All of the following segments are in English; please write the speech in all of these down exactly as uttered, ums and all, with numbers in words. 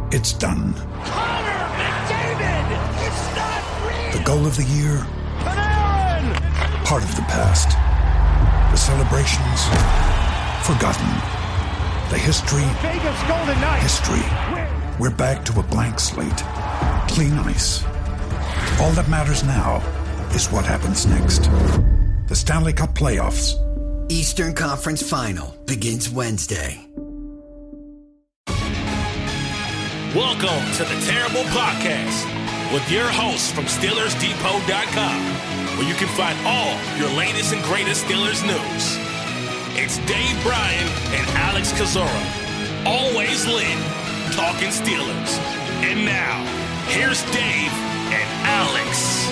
It's done. Connor McDavid! It's not real! The goal of the year? Panarin! Part of the past. The celebrations? Forgotten. The history? Vegas Golden Knights! History. We're back to a blank slate. Clean ice. All that matters now is what happens next. The Stanley Cup Playoffs. Eastern Conference Final begins Wednesday. Welcome to the Terrible Podcast with your hosts from Steelers Depot dot com, where you can find all your latest and greatest Steelers news. It's Dave Bryan and Alex Kozora, always lit, talking Steelers. And now, here's Dave and Alex.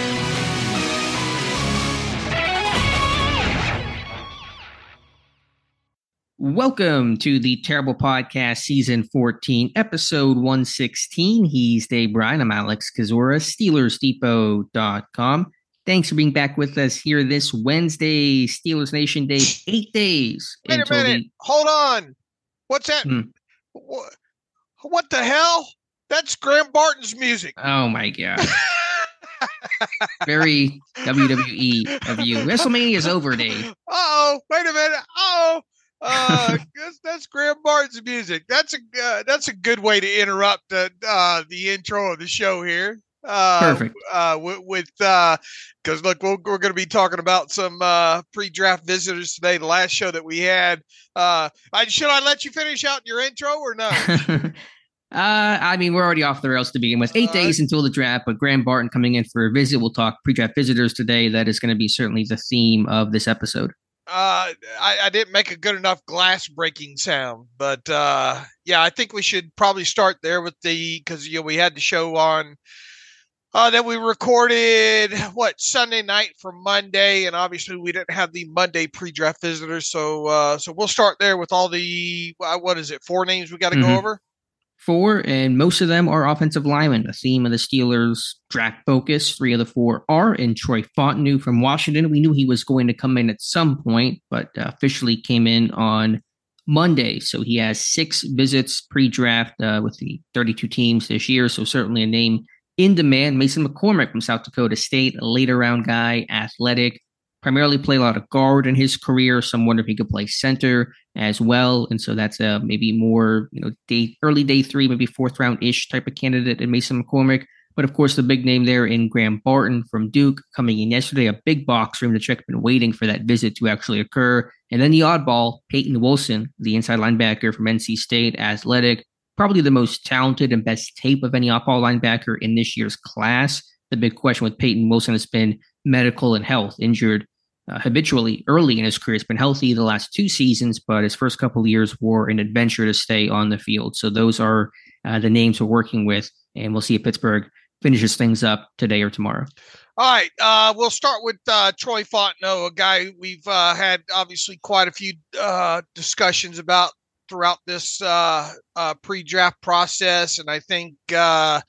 Welcome to the Terrible Podcast, Season fourteen, Episode one sixteen. He's Dave Bryan. I'm Alex Kozora, Steelers Depot dot com. Thanks for being back with us here this Wednesday, Steelers Nation Day. Eight days. Wait a minute. The- Hold on. What's that? Hmm. What, what the hell? That's Graham Barton's music. Oh, my God. Very W W E of you. WrestleMania is over, Dave. Uh-oh. Wait a minute. Uh-oh. Uh, that's, that's Graham Barton's music. That's a uh, that's a good way to interrupt the uh, the intro of the show here. Uh, Perfect. Uh, with, with uh, because look, we're, we're going to be talking about some uh, pre-draft visitors today. The last show that we had. Uh, I, should I let you finish out your intro or no? uh, I mean, we're already off the rails to begin with. Eight uh, days until the draft, but Graham Barton coming in for a visit. We'll talk pre-draft visitors today. That is going to be certainly the theme of this episode. Uh, I, I didn't make a good enough glass breaking sound, but uh, yeah, I think we should probably start there with the because you know we had the show on uh, that we recorded what Sunday night for Monday, and obviously we didn't have the Monday pre-draft visitors, so uh, so we'll start there with all the uh, what is it four names we got to mm-hmm. go over. Four, and most of them are offensive linemen, a theme of the Steelers' draft focus. Three of the four are, and Troy Fontenot from Washington. We knew he was going to come in at some point, but uh, officially came in on Monday. So he has six visits pre-draft uh, with the thirty-two teams this year, so certainly a name in demand. Mason McCormick from South Dakota State, a later-round guy, athletic, primarily played a lot of guard in his career. Some wonder if he could play center as well. And so that's a maybe more, you know, day, early day three, maybe fourth round ish type of candidate in Mason McCormick. But of course, the big name there in Graham Barton from Duke coming in yesterday, a big box room to check, been waiting for that visit to actually occur. And then the oddball, Peyton Wilson, the inside linebacker from N C State, athletic, probably the most talented and best tape of any off-ball linebacker in this year's class. The big question with Peyton Wilson has been medical and health, injured Uh, habitually early in his career. He's been healthy the last two seasons, but his first couple of years were an adventure to stay on the field. So those are uh, the names we're working with, and we'll see if Pittsburgh finishes things up today or tomorrow. All right. Uh, we'll start with uh, Troy Fontenot, a guy we've uh, had obviously quite a few uh, discussions about throughout this uh, uh, pre-draft process. And I think uh,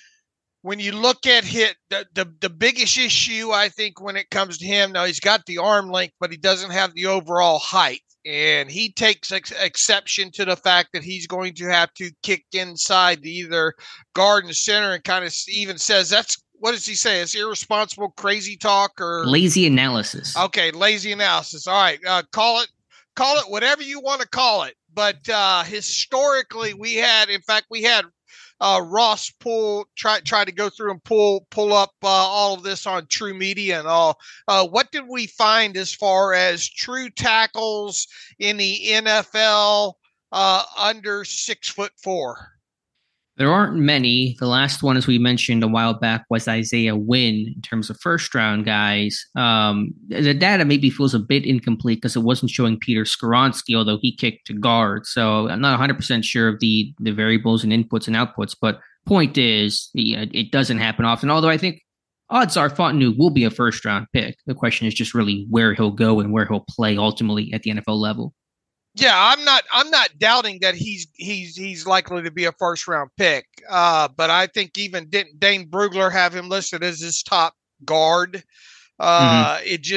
when you look at hit the, the the biggest issue, I think when it comes to him, now he's got the arm length, but he doesn't have the overall height. And he takes ex- exception to the fact that he's going to have to kick inside the either guard and center, and kind of even says that's, what does he say? It's irresponsible, crazy talk, or lazy analysis. Okay. Lazy analysis. All right. Uh, call it, call it whatever you want to call it. But uh, historically we had, in fact, we had Uh, Ross pull try try to go through and pull pull up uh, all of this on True Media and all. Uh, what did we find as far as true tackles in the N F L uh, under six foot four? There aren't many. The last one, as we mentioned a while back, was Isaiah Wynn in terms of first round guys. Um, the data maybe feels a bit incomplete because it wasn't showing Peter Skoronski, although he kicked to guard. So I'm not one hundred percent sure of the, the variables and inputs and outputs. But point is, the, uh, it doesn't happen often. Although I think odds are Fontenot will be a first round pick. The question is just really where he'll go and where he'll play ultimately at the N F L level. Yeah, I'm not. I'm not doubting that he's he's he's likely to be a first round pick. Uh, but I think even didn't Dane Brugler have him listed as his top guard? Uh, mm-hmm. It just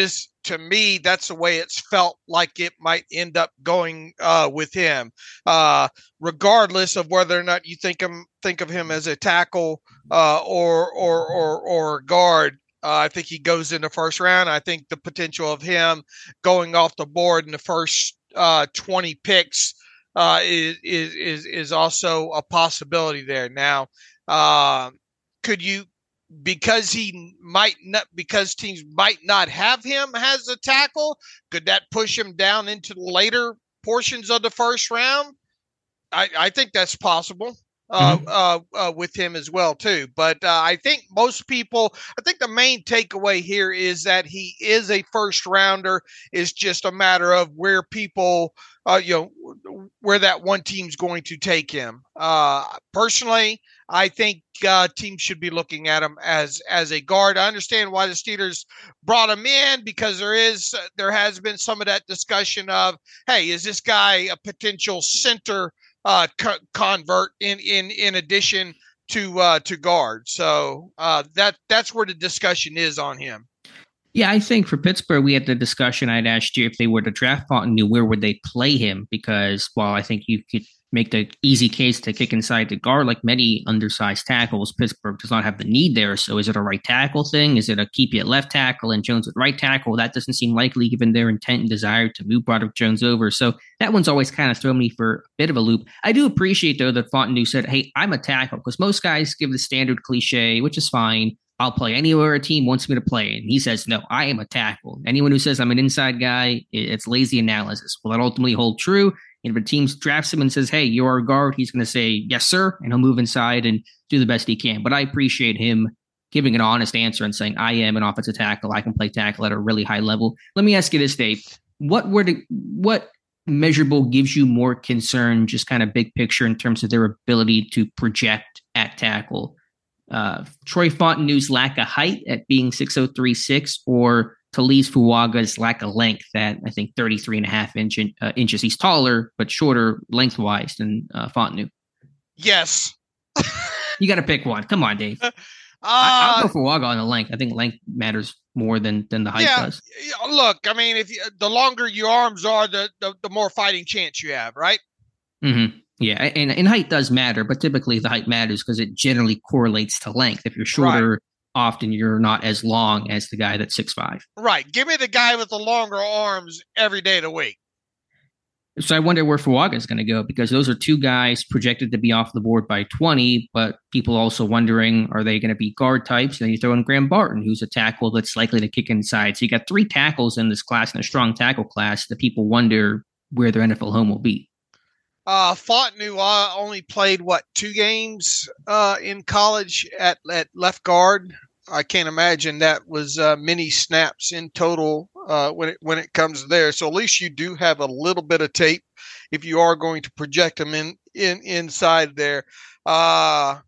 to me, that's the way it's felt like it might end up going uh, with him, uh, regardless of whether or not you think him think of him as a tackle uh, or or or or guard. Uh, I think he goes in the first round. I think the potential of him going off the board in the first uh, twenty picks uh, is is is is also a possibility there. Now, uh, could you? Because he might not, because teams might not have him as a tackle, could that push him down into the later portions of the first round? I, I think that's possible uh, mm-hmm. uh, uh, with him as well, too. But uh, I think most people, I think the main takeaway here is that he is a first rounder. It's just a matter of where people, uh, you know, where that one team's going to take him. Uh, personally, I think uh, teams should be looking at him as as a guard. I understand why the Steelers brought him in, because there is uh, there has been some of that discussion of, hey, is this guy a potential center uh, co- convert in in in addition to uh, to guard? So uh, that that's where the discussion is on him. Yeah, I think for Pittsburgh, we had the discussion. I'd asked you if they were to draft Fontenot, where would they play him? Because while I think you could make the easy case to kick inside the guard, like many undersized tackles, Pittsburgh does not have the need there. So is it a right tackle thing? Is it a keep you at left tackle and Jones at right tackle? That doesn't seem likely given their intent and desire to move Broderick Jones over. So that one's always kind of thrown me for a bit of a loop. I do appreciate, though, that Fontenot said, hey, I'm a tackle, because most guys give the standard cliche, which is fine. I'll play anywhere a team wants me to play. And he says, no, I am a tackle. Anyone who says I'm an inside guy, it's lazy analysis. Will that ultimately hold true? And if a team drafts him and says, hey, you're a guard, he's going to say, yes, sir. And he'll move inside and do the best he can. But I appreciate him giving an honest answer and saying, I am an offensive tackle. I can play tackle at a really high level. Let me ask you this, Dave. What were the, what measurable gives you more concern, just kind of big picture in terms of their ability to project at tackle? Uh, Troy Fontenot's lack of height at being six oh three six, or Taliese Fuaga's lack of length at, I think, thirty-three and a half inch, uh, inches. He's taller, but shorter lengthwise than uh, Fontenot. Yes. You got to pick one. Come on, Dave. Uh, I, I'll go Fuaga on the length. I think length matters more than, than the height yeah, does. Look, I mean, if you, the longer your arms are, the, the, the more fighting chance you have, right? Mm-hmm. Yeah, and, and height does matter, but typically the height matters because it generally correlates to length. If you're shorter, right, often you're not as long as the guy that's six five. Right. Give me the guy with the longer arms every day of the week. So I wonder where Fuaga is going to go, because those are two guys projected to be off the board by twenty, but people also wondering, are they going to be guard types? And then you throw in Graham Barton, who's a tackle that's likely to kick inside. So you got three tackles in this class, and a strong tackle class, that people wonder where their N F L home will be. Uh, Fontenot uh, only played, what, two games uh, in college at, at left guard. I can't imagine that was uh, many snaps in total uh, when it when it comes there. So at least you do have a little bit of tape if you are going to project him in, in inside there. Uh,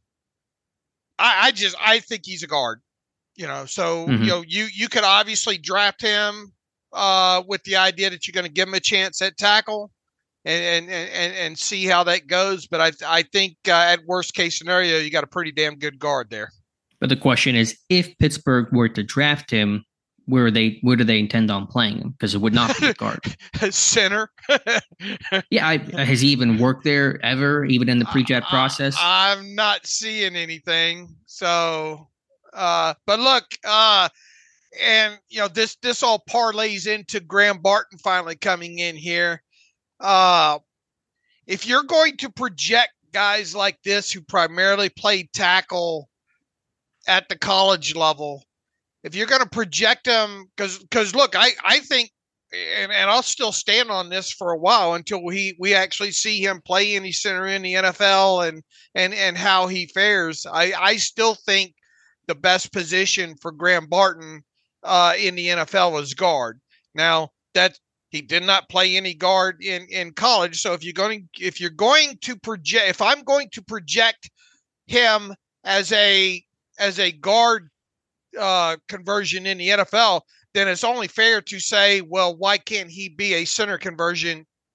I, I just I think he's a guard, you know. So mm-hmm. you know you you could obviously draft him uh, with the idea that you're going to give him a chance at tackle. And, and and and see how that goes. But I I think uh, at worst case scenario, you got a pretty damn good guard there. But the question is, if Pittsburgh were to draft him, where they where do they intend on playing him? Because it would not be a guard. Center. yeah, I, has he even worked there ever, even in the pre-draft uh, process? I, I'm not seeing anything. So, uh, but look, uh, and you know this this all parlays into Graham Barton finally coming in here. Uh, if you're going to project guys like this who primarily played tackle at the college level, if you're going to project them, because because look, I I think, and, and I'll still stand on this for a while until we we actually see him play any center in the N F L and and and how he fares. I I still think the best position for Graham Barton uh, in the N F L is guard. Now that. He did not play any guard in, in college. So if you're going, if you're going to project, if I'm going to project him as a, as a guard uh, conversion in the N F L, then it's only fair to say, well, why can't he be a center conversion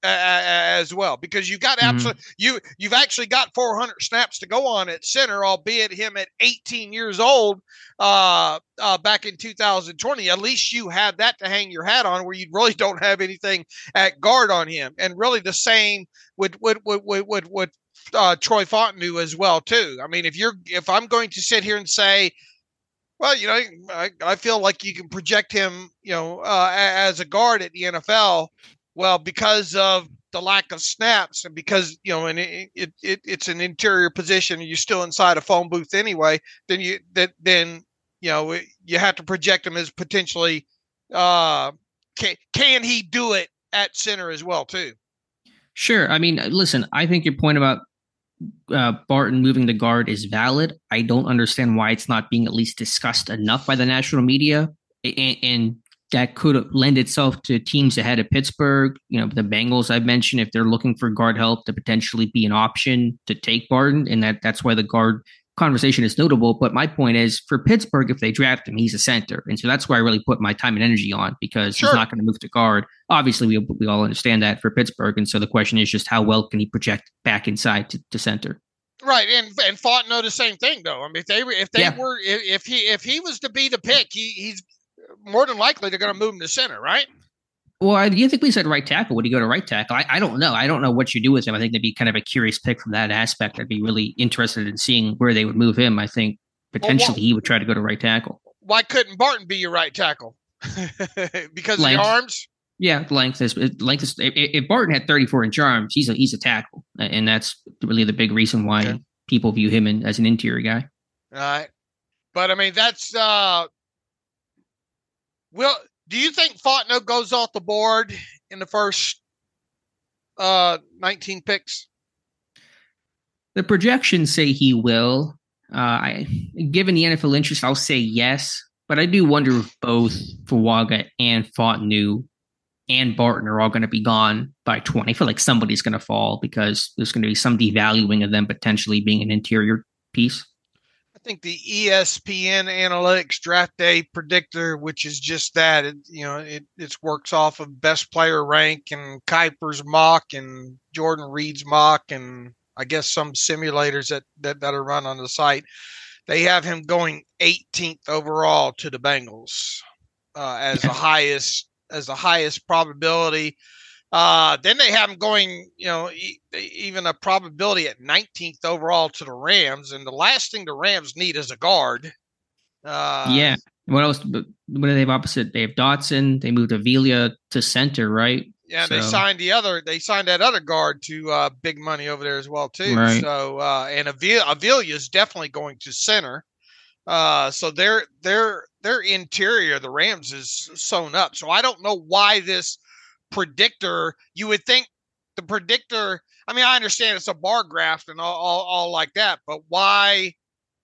uh, as well, because you got Mm-hmm. absolutely you you've actually got four hundred snaps to go on at center, albeit him at eighteen years old uh, uh, back in two thousand twenty. At least you had that to hang your hat on, where you really don't have anything at guard on him, and really the same with with with with, with, with uh, Troy Fontenot as well too. I mean, if you're if I'm going to sit here and say, well, you know, I, I feel like you can project him, you know, uh, as a guard at the N F L. Well, because of the lack of snaps, and because, you know, and it, it, it it's an interior position, and you're still inside a phone booth anyway, then you that then you know you have to project him as potentially uh, can can he do it at center as well too? Sure. I mean, listen, I think your point about uh, Barton moving to guard is valid. I don't understand why it's not being at least discussed enough by the national media, and, and that could lend itself to teams ahead of Pittsburgh. You know, the Bengals I've mentioned, if they're looking for guard help, to potentially be an option to take Barton, and that that's why the guard conversation is notable. But my point is, for Pittsburgh, if they draft him, he's a center, and so that's where I really put my time and energy on, because sure. he's not going to move to guard. Obviously, we we all understand that for Pittsburgh, and so the question is just how well can he project back inside to, to center. Right, and and Fontenot the same thing though. I mean, if they if they yeah. were if, if he if he was to be the pick, he he's more than likely they're going to move him to center, right? Well, I, you think we said right tackle? Would he go to right tackle? I, I don't know. I don't know what you do with him. I think that'd be kind of a curious pick from that aspect. I'd be really interested in seeing where they would move him. I think potentially well, well, he would try to go to right tackle. Why couldn't Barton be your right tackle? Because length. Of the arms? Yeah, length is length is. If, if Barton had thirty-four inch arms, he's a he's a tackle, and that's really the big reason why okay. people view him in, as an interior guy. All right, but I mean that's. uh Will do you think Fontenot goes off the board in the first uh, nineteen picks? The projections say he will. Uh, I, given the N F L interest, I'll say yes. But I do wonder if both Fuaga and Fontenot and Barton are all going to be gone by twenty. I feel like somebody's going to fall because there's going to be some devaluing of them potentially being an interior piece. I think the E S P N Analytics Draft Day Predictor, which is just that, it, you know, it it works off of best player rank and Kuiper's mock and Jordan Reed's mock, and I guess some simulators that, that, that are run on the site. They have him going eighteenth overall to the Bengals uh, as the highest as the highest probability. Uh, then they have him going, you know, e- even a probability at nineteenth overall to the Rams. And the last thing the Rams need is a guard. Uh, yeah. What else? What do they have opposite? They have Dotson. They moved Avila to center, right? Yeah, so. they signed the other. They signed that other guard to uh, big money over there as well too. Right. So uh, and Avila, Avila is definitely going to center. Uh, so their their their interior, the Rams, is sewn up. So I don't know why this predictor, you would think the predictor, I mean, I understand it's a bar graph and all, all, all like that, but why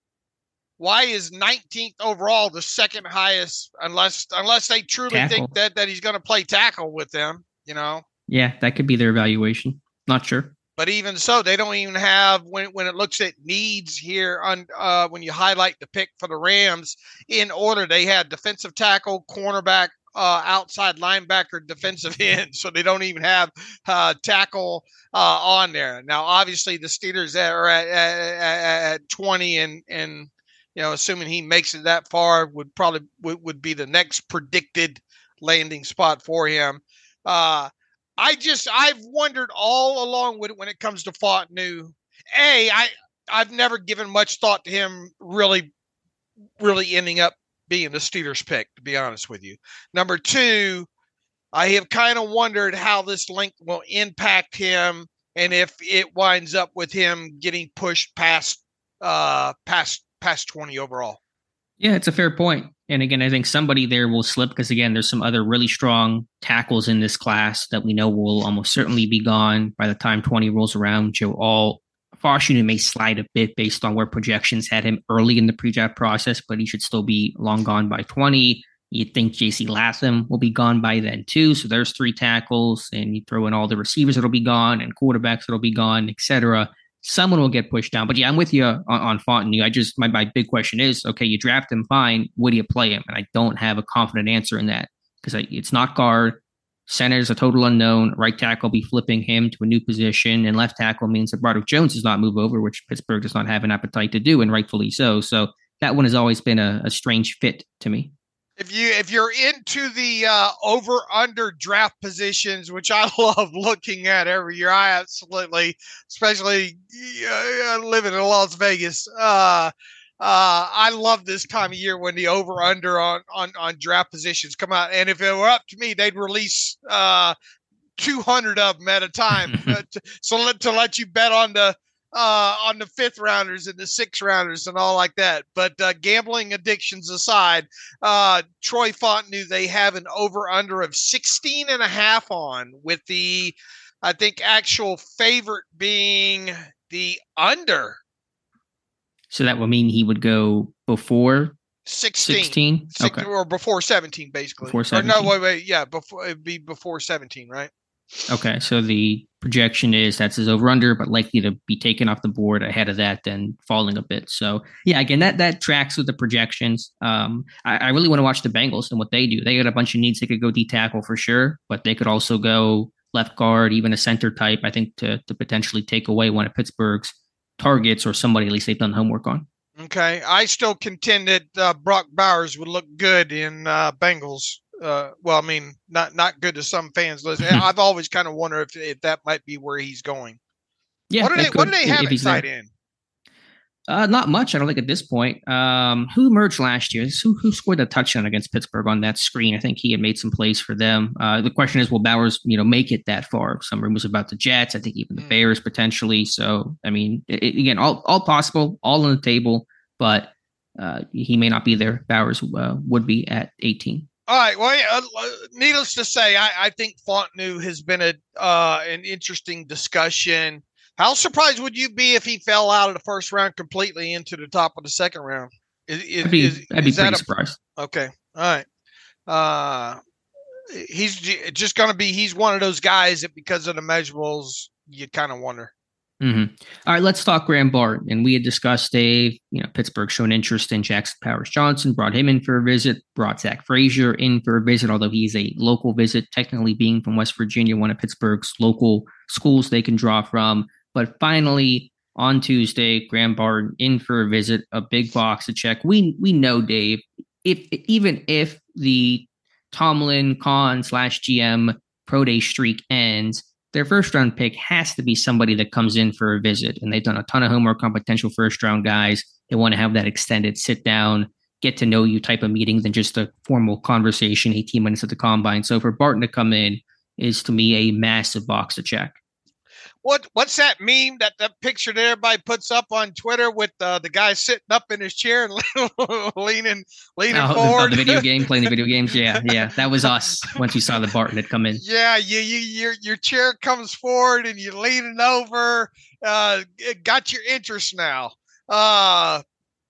why is nineteenth overall the second highest, unless unless they truly tackle. think that that he's going to play tackle with them, you know? Yeah, that could be their evaluation. Not sure. But even so, they don't even have, when when it looks at needs here on uh, when you highlight the pick for the Rams in order, they had defensive tackle, cornerback, Uh, outside linebacker, defensive end, so they don't even have uh, tackle uh, on there. Now, obviously, the Steelers are at, at, at twenty, and and you know, assuming he makes it that far, would probably would, would be the next predicted landing spot for him. Uh, I just I've wondered all along with it when it comes to Fontenot. A, I I've never given much thought to him really, really ending up being the Steelers pick, to be honest with you. Number two, I have kind of wondered how this link will impact him, and if it winds up with him getting pushed past uh, past past twenty overall. Yeah, it's a fair point. And again, I think somebody there will slip because, again, there's some other really strong tackles in this class that we know will almost certainly be gone by the time twenty rolls around. Joe Alt, Washington may slide a bit based on where projections had him early in the pre-draft process, but he should still be long gone by twenty. You'd think J C Latham will be gone by then too. So there's three tackles, and you throw in all the receivers that'll be gone and quarterbacks that'll be gone, et cetera. Someone will get pushed down. But yeah, I'm with you on, on Fontenot. I just, my, my big question is, okay, you draft him, fine. Would you play him? And I don't have a confident answer in that because it's not guard. Center is a total unknown. Right tackle will be flipping him to a new position, and left tackle means that Broderick Jones does not move over, which Pittsburgh does not have an appetite to do, and rightfully so. So that one has always been a, a strange fit to me. If you if you're into the uh, over under draft positions, which I love looking at every year, I absolutely, especially uh, living in Las Vegas, uh, uh, I love this time of year when the over under on, on on draft positions come out. And if it were up to me, they'd release uh, two hundred of them at a time, uh, to, so let, to let you bet on the. Uh, on the fifth rounders and the sixth rounders and all like that. But uh, gambling addictions aside, uh, Troy Fontenot, they have an over under of sixteen and a half on, with the, I think, actual favorite being the under. So that would mean he would go before sixteen, sixteen? Six, Okay. Or before seventeen, basically. Before Or no, seventeen. wait, wait. Yeah, before it'd be before seventeen, right? Okay, so the projection is that's his over under, but likely to be taken off the board ahead of that, then falling a bit. So yeah, again, that that tracks with the projections. Um, I, I really want to watch the Bengals and what they do. They got a bunch of needs. They could go D tackle for sure, but they could also go left guard, even a center type. I think to to potentially take away one of Pittsburgh's targets, or somebody at least they've done homework on. Okay, I still contend that uh, Brock Bowers would look good in uh, Bengals. Uh, well, I mean, not not good to some fans. I've always kind of wondered if if that might be where he's going. Yeah, what do they could, What do they have if, if at tight end? Uh, not much, I don't think, at this point. Um, who emerged last year? Who who scored a touchdown against Pittsburgh on that screen? I think he had made some plays for them. Uh, the question is, will Bowers, you know, make it that far? Some rumors about the Jets. I think even the mm. Bears potentially. So, I mean, it, again, all all possible, all on the table, but uh, he may not be there. Bowers uh, would be at eighteen. All right. Well, uh, needless to say, I, I think Fontenot has been a uh, an interesting discussion. How surprised would you be if he fell out of the first round completely into the top of the second round? Is, is, I'd be, is, I'd be is pretty a, surprised. Okay. All right. Uh, he's just going to be, he's one of those guys that because of the measurables, you kind of wonder. Mm-hmm. All right, let's talk Graham Barton. And we had discussed Dave, you know, Pittsburgh shown interest in Jackson Powers Johnson, brought him in for a visit, brought Zach Frazier in for a visit, although he's a local visit, technically being from West Virginia, one of Pittsburgh's local schools they can draw from. But finally, on Tuesday, Graham Barton in for a visit, a big box to check. We we know, Dave, if even if the Tomlin Khan slash G M pro day streak ends, their first round pick has to be somebody that comes in for a visit. And they've done a ton of homework on potential first round guys. They want to have that extended sit down, get to know you type of meeting than just a formal conversation, eighteen minutes at the combine. So for Barton to come in is to me a massive box to check. What what's that meme that the picture that everybody puts up on Twitter with uh, the guy sitting up in his chair and leaning leaning oh, forward? The, the video game, playing the video games. Yeah, yeah, that was us once we saw the Barton had come in. Yeah, you you your your chair comes forward and you're leaning over. Uh, it got your interest now. Uh,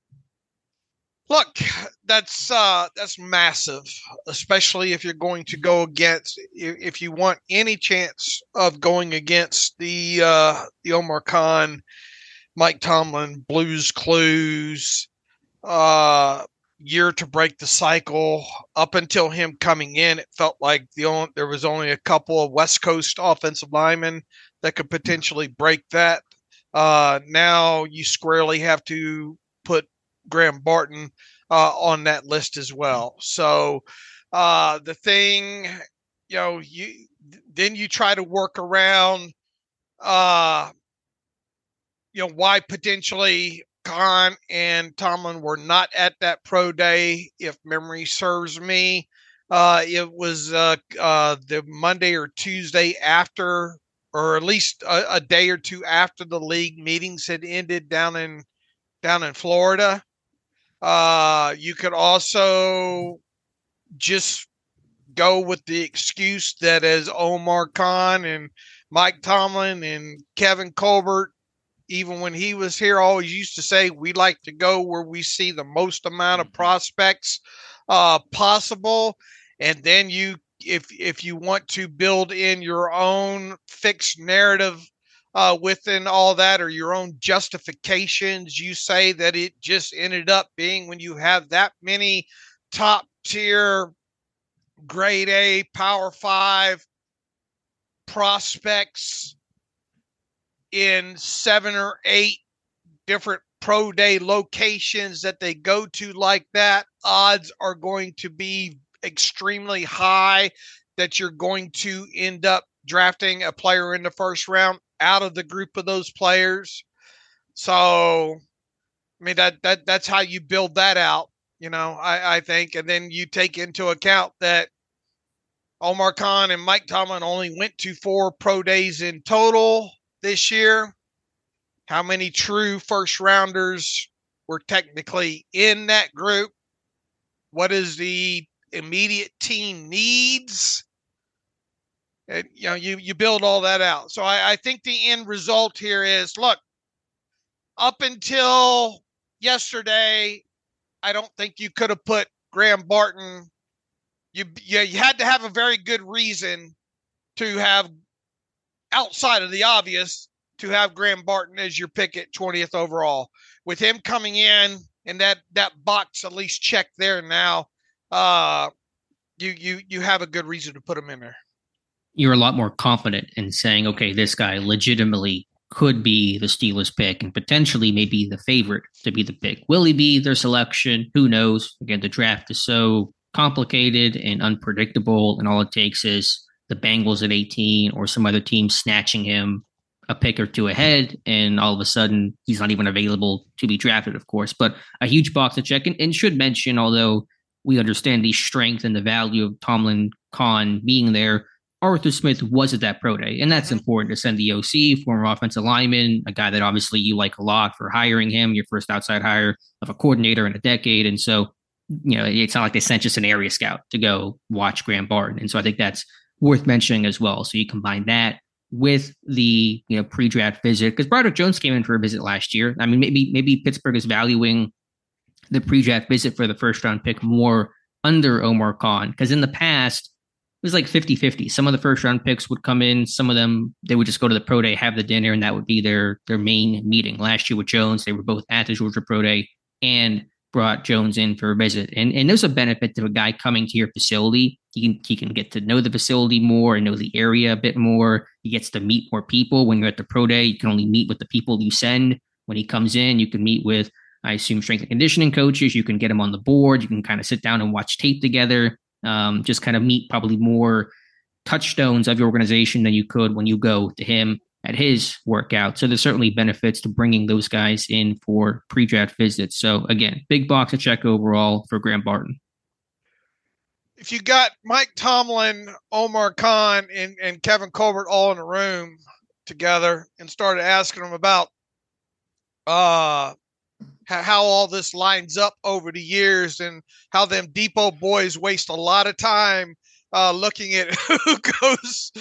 look, that's uh, that's massive, especially if you're going to go against, if you want any chance of going against the uh, the Omar Khan, Mike Tomlin, Blues Clues uh, year to break the cycle. Up until him coming in, it felt like the only, there was only a couple of West Coast offensive linemen that could potentially break that. Uh, now you squarely have to put Graham Barton uh, on that list as well. So uh, the thing, you know, you then you try to work around, uh, you know, why potentially Khan and Tomlin were not at that pro day. If memory serves me, uh, it was uh, uh, the Monday or Tuesday after, or at least a, a day or two after the league meetings had ended down in down in Florida. Uh, you could also just go with the excuse that as Omar Khan and Mike Tomlin and Kevin Colbert, even when he was here, always used to say, we like to go where we see the most amount of prospects uh, possible. And then you, if, if you want to build in your own fixed narrative Uh, within all that, or your own justifications, you say that it just ended up being when you have that many top tier grade A power five prospects in seven or eight different pro day locations that they go to like that, odds are going to be extremely high that you're going to end up drafting a player in the first round out of the group of those players. So, I mean, that, that, that's how you build that out, you know, I, I think. And then you take into account that Omar Khan and Mike Tomlin only went to four pro days in total this year. How many true first rounders were technically in that group? What is the immediate team needs? And, you know, you, you build all that out. So I, I think the end result here is, look, up until yesterday, I don't think you could have put Graham Barton. You, you, you had to have a very good reason to have, outside of the obvious, to have Graham Barton as your pick at twentieth overall. With him coming in and that, that box at least checked there now, uh, you, you, you have a good reason to put him in there. You're a lot more confident in saying, okay, this guy legitimately could be the Steelers pick and potentially maybe the favorite to be the pick. Will he be their selection? Who knows? Again, the draft is so complicated and unpredictable, and all it takes is the Bengals at eighteen or some other team snatching him a pick or two ahead, and all of a sudden he's not even available to be drafted, of course. But a huge box to check, and, and should mention, although we understand the strength and the value of Tomlin Khan being there, Arthur Smith was at that pro day, and that's important to send the O C, former offensive lineman, a guy that obviously you like a lot for hiring him, your first outside hire of a coordinator in a decade. And so, you know, it's not like they sent just an area scout to go watch Graham Barton. And so I think that's worth mentioning as well. So you combine that with the, you know, pre-draft visit, because Broderick Jones came in for a visit last year. I mean, maybe maybe Pittsburgh is valuing the pre-draft visit for the first round pick more under Omar Khan, because in the past it was like fifty-fifty. Some of the first round picks would come in, some of them they would just go to the pro day, have the dinner, and that would be their their main meeting. Last year with Jones, they were both at the Georgia pro day and brought Jones in for a visit. And and there's a benefit to a guy coming to your facility. He can he can get to know the facility more and know the area a bit more. He gets to meet more people. When you're at the pro day, you can only meet with the people you send. When he comes in, you can meet with, I assume, strength and conditioning coaches. You can get him on the board. You can kind of sit down and watch tape together. Um, just kind of meet probably more touchstones of your organization than you could when you go to him at his workout. So there's certainly benefits to bringing those guys in for pre-draft visits. So again, big box to check overall for Graham Barton. If you got Mike Tomlin, Omar Khan, and, and Kevin Colbert all in a room together and started asking them about uh, how, how all this lines up over the years and how them Depot boys waste a lot of time uh, looking at who goes.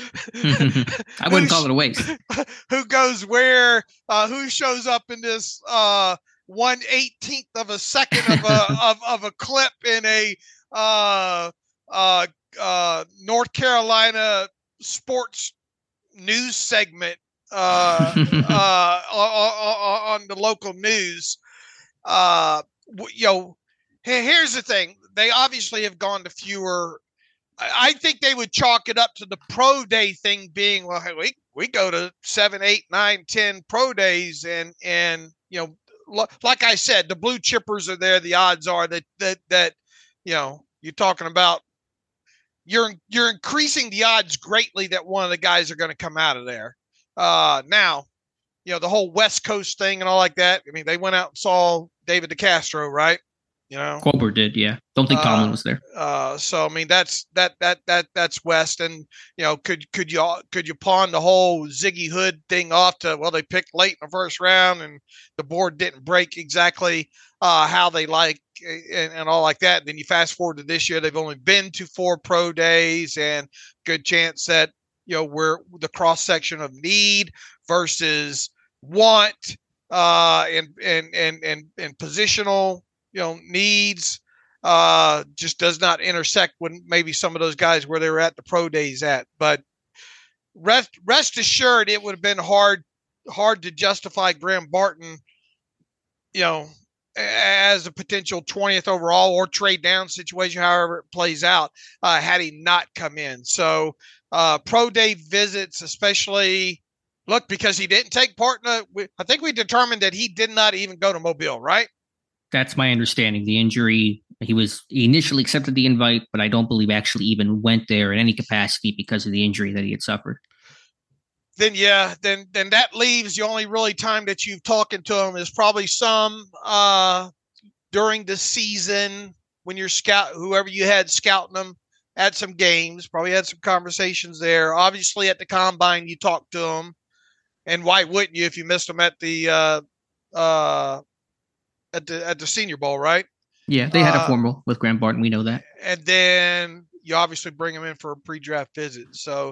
I wouldn't call it a waste. Who goes where, uh, who shows up in this uh, one eighteenth of a second of a, of, of a clip in a uh, uh, uh, North Carolina sports news segment uh, uh, on, on the local news. Uh, you know, here's the thing. They obviously have gone to fewer. I think they would chalk it up to the pro day thing being, well, hey, we, we go to seven, eight, nine, ten pro days. And, and, you know, like I said, the blue chippers are there. The odds are that, that, that, you know, you're talking about, you're, you're increasing the odds greatly that one of the guys are going to come out of there. Uh, now, you know, the whole West Coast thing and all like that. I mean, they went out and saw David DeCastro, right? You know, Colbert did, yeah. Don't think Tomlin uh, was there. Uh, so I mean, that's that that that that's West, and you know, could could you could you pawn the whole Ziggy Hood thing off to, well, they picked late in the first round, and the board didn't break exactly uh, how they like and, and all like that. And then you fast forward to this year, they've only been to four pro days, and good chance that, you know, we're the cross section of need versus want uh, and and and and and positional, you know, needs uh, just does not intersect with maybe some of those guys where they were at the pro days at. But rest, rest assured, it would have been hard, hard to justify Graham Barton, you know, as a potential twentieth overall or trade down situation, however it plays out, uh, had he not come in. So uh, pro day visits, especially. Look, because he didn't take part in the. I think we determined that he did not even go to Mobile, right? That's my understanding. The injury, he was he initially accepted the invite, but I don't believe actually even went there in any capacity because of the injury that he had suffered. Then yeah, then then that leaves the only really time that you've talking to him is probably some uh, during the season when you're scout whoever you had scouting them at some games, probably had some conversations there. Obviously at the combine you talked to him, and why wouldn't you if you missed him at the uh, uh, at the at the Senior Bowl, right? Yeah, they had uh, a formal with Graham Barton. We know that. And then you obviously bring him in for a pre-draft visit. So.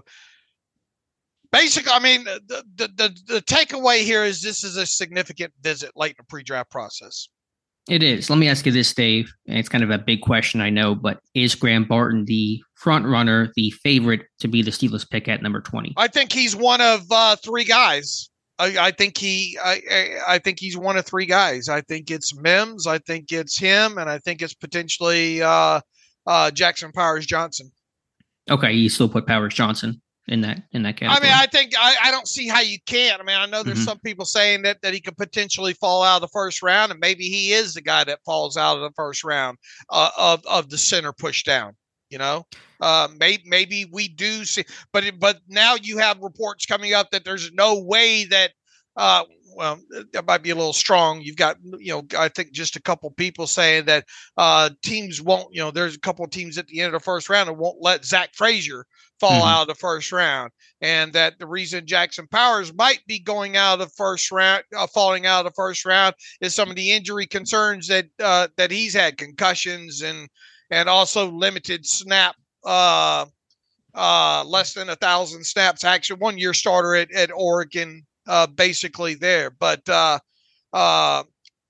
Basically, I mean, the, the the the takeaway here is this is a significant visit late in the pre-draft process. It is. Let me ask you this, Dave. And it's kind of a big question, I know, but is Graham Barton the front runner, the favorite to be the Steelers pick at number twenty? I think he's one of uh, three guys. I, I think he. I, I think he's one of three guys. I think it's Mims. I think it's him, and I think it's potentially uh, uh, Jackson Powers Johnson. Okay, you still put Powers Johnson in that in that category. I mean, I think I, I don't see how you can't. I mean, I know there's mm-hmm. some people saying that that he could potentially fall out of the first round, and maybe he is the guy that falls out of the first round uh, of of the center push down. You know, uh, maybe maybe we do see, but but now you have reports coming up that there's no way that. Uh, well, that might be a little strong. You've got, you know, I think just a couple people saying that uh, teams won't, you know, there's a couple of teams at the end of the first round that won't let Zach Frazier fall mm-hmm. out of the first round. And that the reason Jackson Powers might be going out of the first round, uh, falling out of the first round is some of the injury concerns that, uh, that he's had, concussions and, and also limited snap, uh, uh, less than a thousand snaps, actually one year starter at, at Oregon. Uh, basically there, but uh, uh,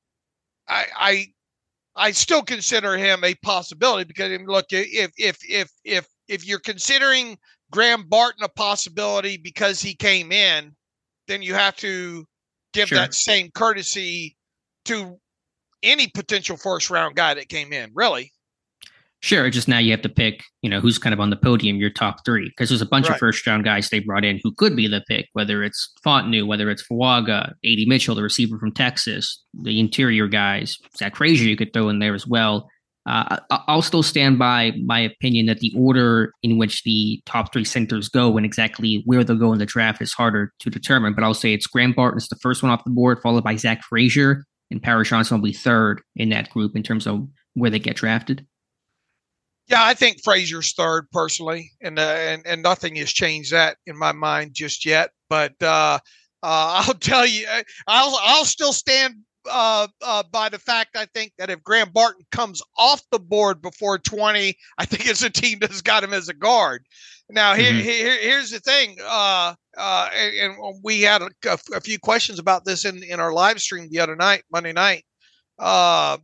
I, I I still consider him a possibility because look, if if if if if you're considering Graham Barton a possibility because he came in, then you have to give sure. that same courtesy to any potential first round guy that came in. Really. Sure, just now you have to pick, you know, who's kind of on the podium, your top three, because there's a bunch right. of first-round guys they brought in who could be the pick, whether it's Fontenot, whether it's Fuaga, A D Mitchell, the receiver from Texas, the interior guys, Zach Frazier you could throw in there as well. Uh, I'll still stand by my opinion that the order in which the top three centers go and exactly where they'll go in the draft is harder to determine, but I'll say it's Graham Barton is the first one off the board, followed by Zach Frazier, and Powers Johnson will be third in that group in terms of where they get drafted. Yeah, I think Frazier's third personally, and uh, and and nothing has changed that in my mind just yet. But uh, uh, I'll tell you, I'll I'll still stand uh, uh, by the fact I think that if Graham Barton comes off the board before twenty, I think it's a team that's got him as a guard. Now here, mm-hmm. here here's the thing, uh, uh, and, and we had a, a few questions about this in in our live stream the other night, Monday night. Uh,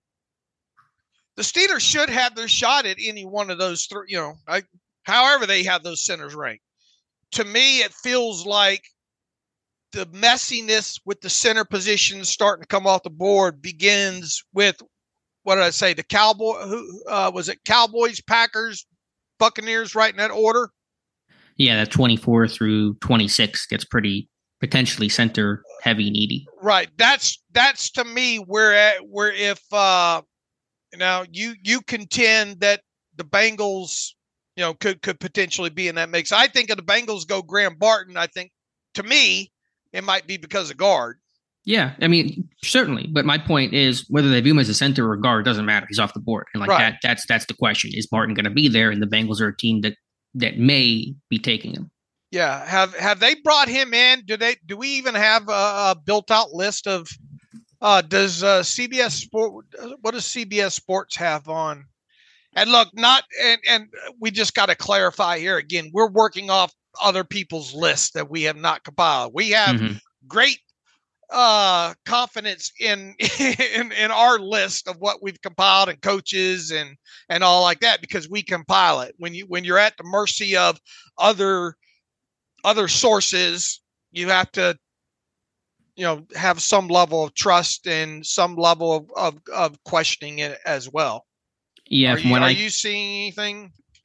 The Steelers should have their shot at any one of those three, you know, I, however they have those centers ranked. To me, it feels like the messiness with the center positions starting to come off the board begins with, what did I say, the Cowboy, who uh, was it Cowboys, Packers, Buccaneers, right in that order? Yeah, that twenty-four through twenty-six gets pretty potentially center heavy needy. Right. That's, that's to me where, at, where if, uh, Now you you contend that the Bengals, you know, could could potentially be in that mix. I think if the Bengals go Graham Barton, I think to me it might be because of guard. Yeah, I mean certainly, but my point is whether they view him as a center or guard doesn't matter. He's off the board, and like right. that that's that's the question: is Barton going to be there? And the Bengals are a team that that may be taking him. Yeah, have have they brought him in? Do they do we even have a, a built out list of? Uh, does uh, C B S Sport? What does C B S Sports have on? And look, not and and we just got to clarify here again. We're working off other people's lists that we have not compiled. We have mm-hmm. great uh, confidence in, in in our list of what we've compiled and coaches and and all like that because we compile it. When you when you're at the mercy of other other sources, you have to. You know, have some level of trust and some level of, of, of questioning it as well. Yeah. Are, you, when are I, you seeing anything?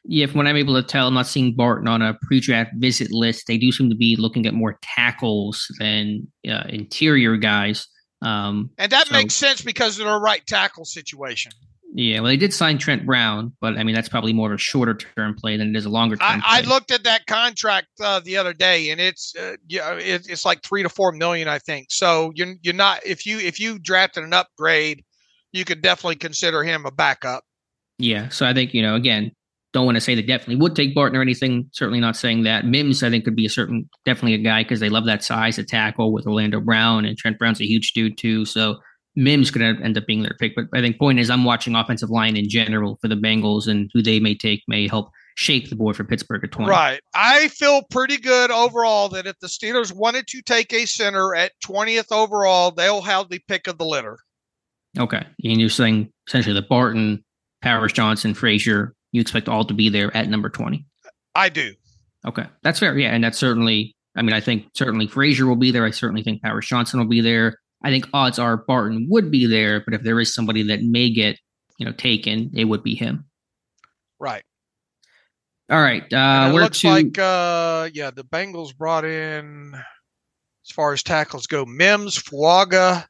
Yeah, from what I'm able to tell, I'm not seeing Barton on a pre-draft visit list. They do seem to be looking at more tackles than uh, interior guys. Um, and that so, makes sense because of their right tackle situation. Yeah, well, they did sign Trent Brown, but I mean, that's probably more of a shorter term play than it is a longer term I, play. I looked at that contract uh, the other day, and it's uh, yeah, it, it's like three to four million, I think. So you're you're not if you if you drafted an upgrade, you could definitely consider him a backup. Yeah, so I think, you know, again, don't want to say they definitely would take Barton or anything. Certainly not saying that. Mims, I think, could be a certain, definitely a guy because they love that size to tackle with Orlando Brown, and Trent Brown's a huge dude too. So Mims could end up being their pick. But I think point is I'm watching offensive line in general for the Bengals, and who they may take may help shake the board for Pittsburgh at twenty. Right. I feel pretty good overall that if the Steelers wanted to take a center at twentieth overall, they'll have the pick of the litter. Okay. And you're saying essentially the Barton, Powers, Johnson, Frazier, you expect all to be there at number twenty? I do. Okay. That's fair. Yeah. And that's certainly, I mean, I think certainly Frazier will be there. I certainly think Powers Johnson will be there. I think odds are Barton would be there, but if there is somebody that may get, you know, taken, it would be him. Right. All right. Uh, it where looks to... like, uh, yeah, the Bengals brought in, as far as tackles go, Mims, Fuaga,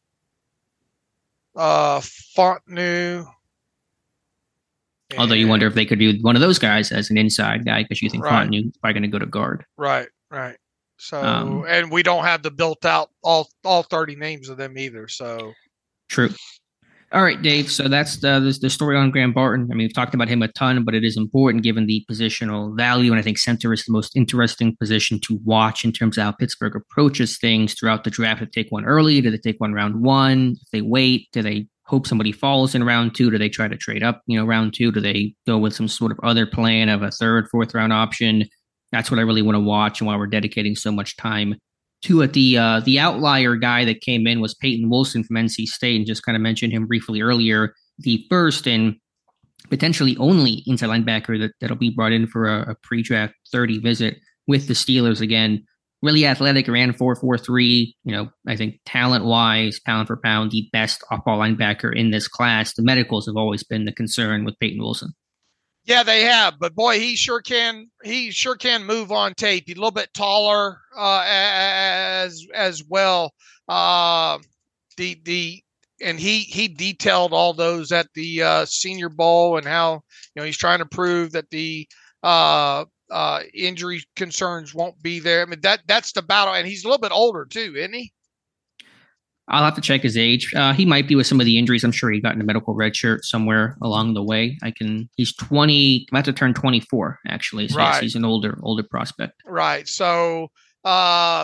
uh, Fontenot. Although you wonder if they could do one of those guys as an inside guy because you think right. Fontenot is probably going to go to guard. Right, right. So, um, and we don't have the built out all all thirty names of them either. So, true. All right, Dave. So that's the, the the story on Graham Barton. I mean, we've talked about him a ton, but it is important given the positional value, and I think center is the most interesting position to watch in terms of how Pittsburgh approaches things throughout the draft. If they take one early, do they take one round one? If they wait, do they hope somebody falls in round two? Do they try to trade up, you know, round two? Do they go with some sort of other plan of a third, fourth round option? That's what I really want to watch, and why we're dedicating so much time to it. The uh, the outlier guy that came in was Peyton Wilson from N C State, and just kind of mentioned him briefly earlier. The first and potentially only inside linebacker that, that'll be brought in for a, a pre-draft thirty visit with the Steelers. Again, really athletic, ran four four three. You know, I think talent-wise, pound for pound, the best off-ball linebacker in this class. The medicals have always been the concern with Peyton Wilson. Yeah, they have, but boy, he sure can. He sure can move on tape. He's a little bit taller uh, as as well. Uh, the the and he he detailed all those at the uh, Senior Bowl and how you know he's trying to prove that the uh, uh, injury concerns won't be there. I mean that that's the battle, and he's a little bit older too, isn't he? I'll have to check his age. Uh, he might be with some of the injuries. I'm sure he got in a medical red shirt somewhere along the way. I can. He's twenty. About to turn twenty-four, actually. So right. Yes, he's an older, older prospect. Right. So, uh,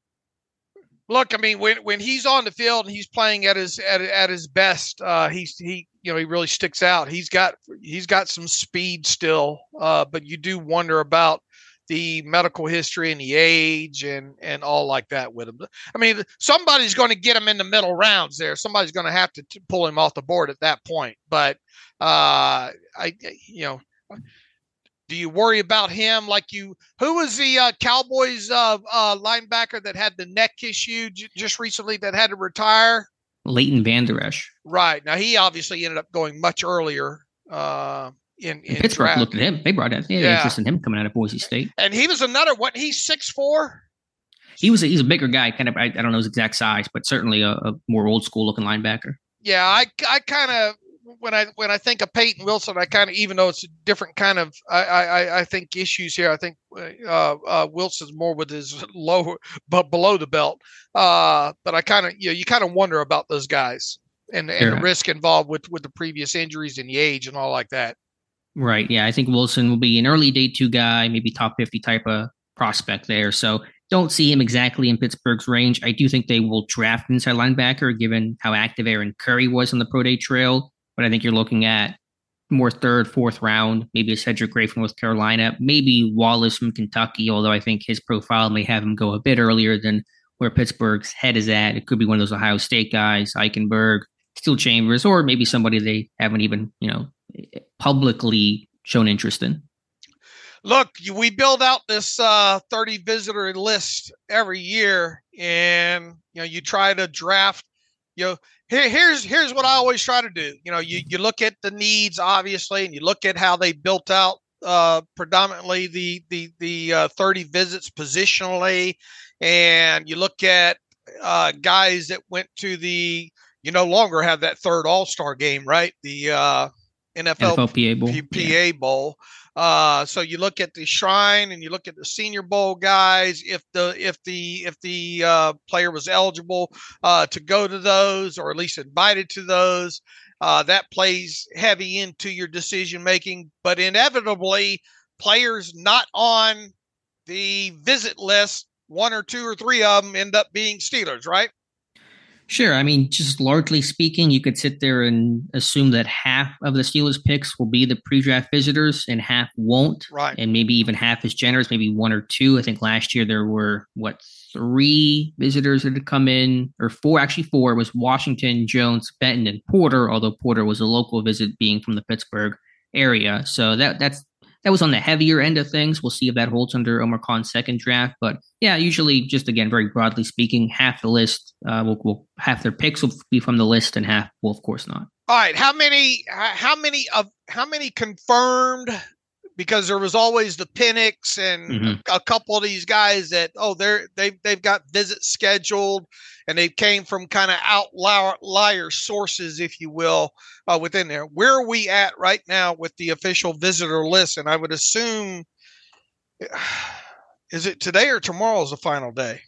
look, I mean, when when he's on the field and he's playing at his at at his best, uh, he's he you know he really sticks out. He's got he's got some speed still, uh, but you do wonder about the medical history and the age and, and all like that with him. I mean, somebody's going to get him in the middle rounds there. Somebody's going to have to t- pull him off the board at that point. But, uh, I, you know, do you worry about him like you, who was the uh, Cowboys uh, uh, linebacker that had the neck issue j- just recently that had to retire? Leighton Vander Esch. Right. Now, he obviously ended up going much earlier, uh, In, in Pittsburgh draft. looked at him. They brought in yeah, Yeah. interest in him coming out of Boise State. And he was another, what, he's six four? He was a, he's a bigger guy, kind of. I, I don't know his exact size, but certainly a, a more old school looking linebacker. Yeah, I, I kind of when I when I think of Peyton Wilson, I kind of, even though it's a different kind of, I I, I think issues here. I think uh, uh, Wilson's more with his lower, but below the belt. Uh, but I kind of, you know, you kind of wonder about those guys and, and Sure. the risk involved with with the previous injuries and the age and all like that. Right. Yeah. I think Wilson will be an early day two guy, maybe top fifty type of prospect there. So don't see him exactly in Pittsburgh's range. I do think they will draft inside linebacker given how active Aaron Curry was on the pro day trail. But I think you're looking at more third, fourth round, maybe a Cedric Gray from North Carolina, maybe Wallace from Kentucky, although I think his profile may have him go a bit earlier than where Pittsburgh's head is at. It could be one of those Ohio State guys, Eichenberg, Steel Chambers, or maybe somebody they haven't even, you know, publicly shown interest in. Look, we build out this uh, thirty visitor list every year, and you know you try to draft. You know, here, here's here's what I always try to do. You know, you you look at the needs obviously, and you look at how they built out uh, predominantly the the the uh, thirty visits positionally, and you look at uh, guys that went to the, you no longer have that third All-Star game, right? The uh, N F L, N F L P A Bowl. P- PA yeah. Bowl. Uh, so you look at the Shrine and you look at the Senior Bowl guys. If the if the if the uh, player was eligible uh, to go to those, or at least invited to those, uh, that plays heavy into your decision making. But inevitably, players not on the visit list, one or two or three of them end up being Steelers, right? Sure. I mean, just largely speaking, you could sit there and assume that half of the Steelers picks will be the pre-draft visitors and half won't. Right. And maybe even half is generous, maybe one or two. I think last year there were, what, three visitors that had come in, or four, actually four. It was Washington, Jones, Benton, and Porter, although Porter was a local visit being from the Pittsburgh area. So that that's that was on the heavier end of things. We'll see if that holds under Omar Khan's second draft. But yeah, usually, just again, very broadly speaking, half the list uh, will, will half their picks will be from the list, and half will, of course, not. All right, how many? How many of how many confirmed? Because there was always the Penix and mm-hmm. a, a couple of these guys that oh they're they've they've got visits scheduled, and they came from kind of outlier sources, if you will, uh, within there. Where are we at right now with the official visitor list? And I would assume, is it today or tomorrow is the final day?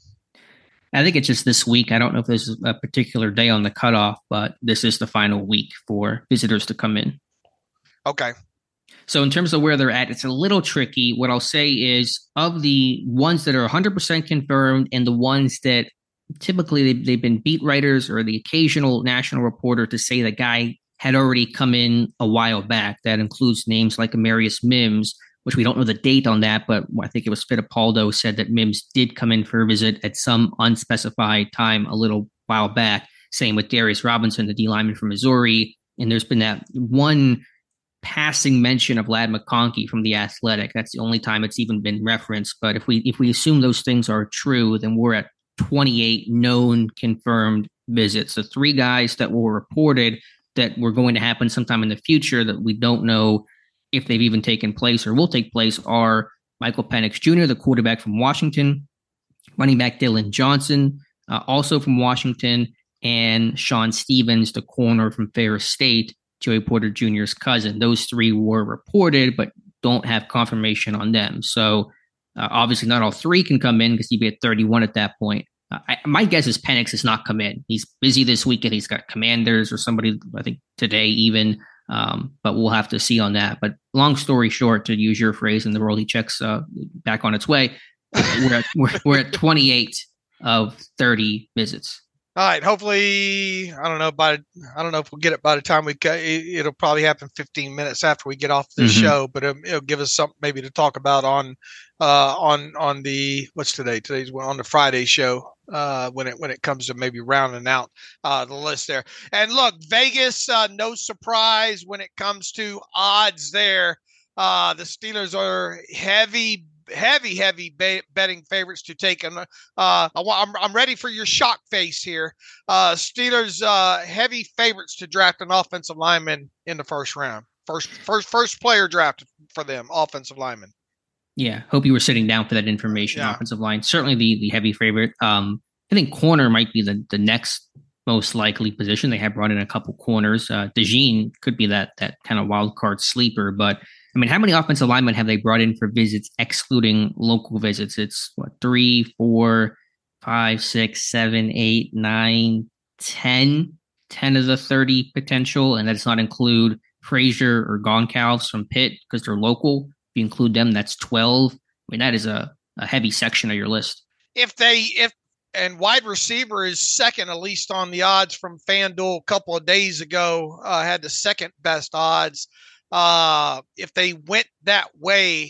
I think it's just this week. I don't know if there's a particular day on the cutoff, but this is the final week for visitors to come in. Okay. So in terms of where they're at, it's a little tricky. What I'll say is, of the ones that are one hundred percent confirmed and the ones that typically they've, they've been beat writers or the occasional national reporter to say the guy had already come in a while back. That includes names like Amarius Mims, which we don't know the date on that, but I think it was Fittipaldo said that Mims did come in for a visit at some unspecified time a little while back. Same with Darius Robinson, the D lineman from Missouri. And there's been that one passing mention of Ladd McConkey from The Athletic. That's the only time it's even been referenced. But if we if we assume those things are true, then we're at twenty-eight known confirmed visits. So three guys that were reported that were going to happen sometime in the future that we don't know if they've even taken place or will take place are Michael Penix Junior, the quarterback from Washington, running back Dylan Johnson, uh, also from Washington, and Sean Stevens, the corner from Ferris State, Joey Porter Junior's cousin. Those three were reported, but don't have confirmation on them. So uh, obviously not all three can come in because he'd be at thirty-one at that point. Uh, I, my guess is Penix has not come in. He's busy this weekend. He's got Commanders or somebody, I think today even, um, but we'll have to see on that. But long story short, to use your phrase, in the world he checks uh, back on its way, we're at, we're, we're at twenty-eight of thirty visits. All right. Hopefully, I don't know. By I don't know if we'll get it by the time we get. It'll probably happen fifteen minutes after we get off the mm-hmm. show, but it'll, it'll give us something maybe to talk about on, uh, on on the what's today? Today's on the Friday show. Uh, when it when it comes to maybe rounding out uh, the list there. And look, Vegas, uh, no surprise when it comes to odds there. Uh, the Steelers are heavy. Heavy, heavy ba- betting favorites to take. And uh, I'm, I'm ready for your shock face here. Uh, Steelers uh, heavy favorites to draft an offensive lineman in the first round. First, first, first player drafted for them, offensive lineman. Yeah, hope you were sitting down for that information. Yeah. Offensive line, certainly the the heavy favorite. Um, I think corner might be the the next most likely position. They have brought in a couple corners. Uh, DeJean could be that that kind of wild card sleeper, but. I mean, how many offensive linemen have they brought in for visits, excluding local visits? It's what, three, four, five, six, seven, eight, nine, ten, ten of the thirty potential. And that does not include Frazier or Goncalves from Pitt because they're local. If you include them, that's twelve. I mean, that is a, a heavy section of your list. If they, if, and wide receiver is second, at least on the odds from FanDuel a couple of days ago, uh, had the second best odds. Uh, if they went that way,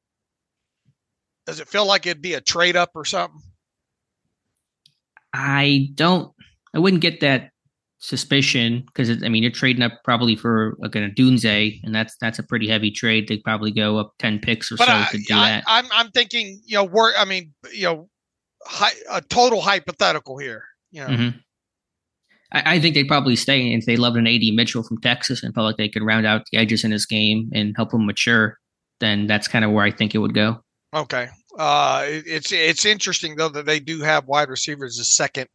does it feel like it'd be a trade up or something? I don't, I wouldn't get that suspicion because, I mean, you're trading up probably for like a Dunze, and that's that's a pretty heavy trade. They'd probably go up ten picks or but so I, to do I, that. I'm I'm thinking, you know, we're, I mean, you know, hi, a total hypothetical here, you know. Mm-hmm. I think they'd probably stay if they loved an A D Mitchell from Texas and felt like they could round out the edges in his game and help him mature. then that's kind of where I think it would go. Okay. Uh, it, it's it's interesting, though, that they do have wide receivers as second,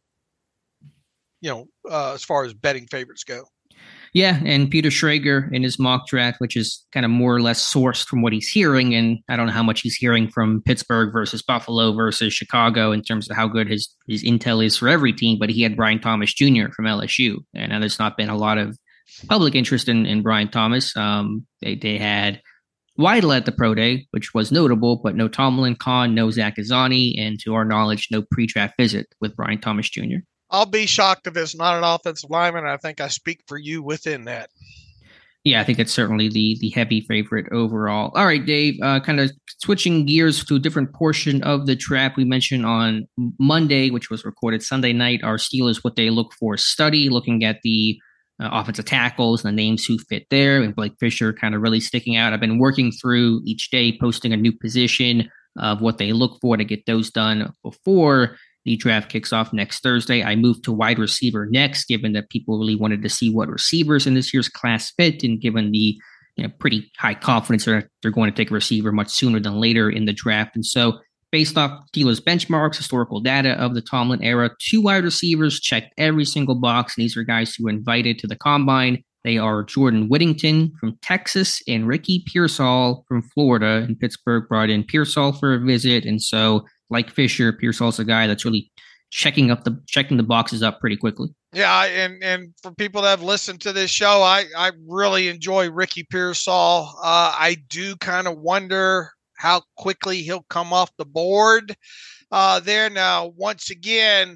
you know, uh, as far as betting favorites go. Yeah, and Peter Schrager in his mock draft, which is kind of more or less sourced from what he's hearing, and I don't know how much he's hearing from Pittsburgh versus Buffalo versus Chicago in terms of how good his, his intel is for every team, but he had Brian Thomas Junior from L S U, and now there's not been a lot of public interest in, in Brian Thomas. Um, they, they had Weidl at the Pro Day, which was notable, but no Tomlin, Khan, no Zach Azzani, and to our knowledge, no pre-draft visit with Brian Thomas Junior I'll be shocked if it's not an offensive lineman. I think I speak for you within that. Yeah, I think it's certainly the the heavy favorite overall. All right, Dave, uh, kind of switching gears to a different portion of the draft. We mentioned on Monday, which was recorded Sunday night, our Steelers, what they look for study, looking at the uh, offensive tackles and the names who fit there, and Blake Fisher kind of really sticking out. I've been working through each day, posting a new position of what they look for to get those done before the draft kicks off next Thursday. I moved to wide receiver next, given that people really wanted to see what receivers in this year's class fit, and given the you know, pretty high confidence that they're going to take a receiver much sooner than later in the draft. And so based off Steelers benchmarks, historical data of the Tomlin era, two wide receivers checked every single box. And these are guys who were invited to the combine. They are Jordan Whittington from Texas and Ricky Pearsall from Florida. And Pittsburgh brought in Pearsall for a visit. And so like Fisher, Pearsall's a guy that's really checking up the checking the boxes up pretty quickly. Yeah, and and for people that have listened to this show, I, I really enjoy Ricky Pearsall. Uh, I do kind of wonder how quickly he'll come off the board uh, there. Now, once again,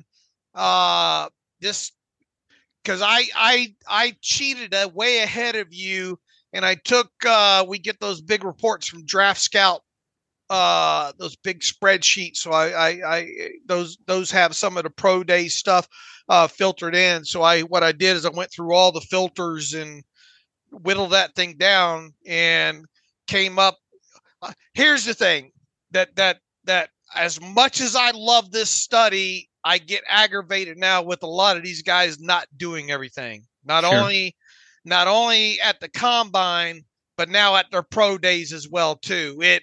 uh, this because I I I cheated uh, way ahead of you, and I took uh, we get those big reports from Draft Scout. Uh, those big spreadsheets. So I, I, I, those, those have some of the pro day stuff, uh, filtered in. So I, what I did is I went through all the filters and whittled that thing down and came up. Uh, here's the thing that, that, that as much as I love this study, I get aggravated now with a lot of these guys not doing everything. Not sure. only, not only at the combine, but now at their pro days as well too. It,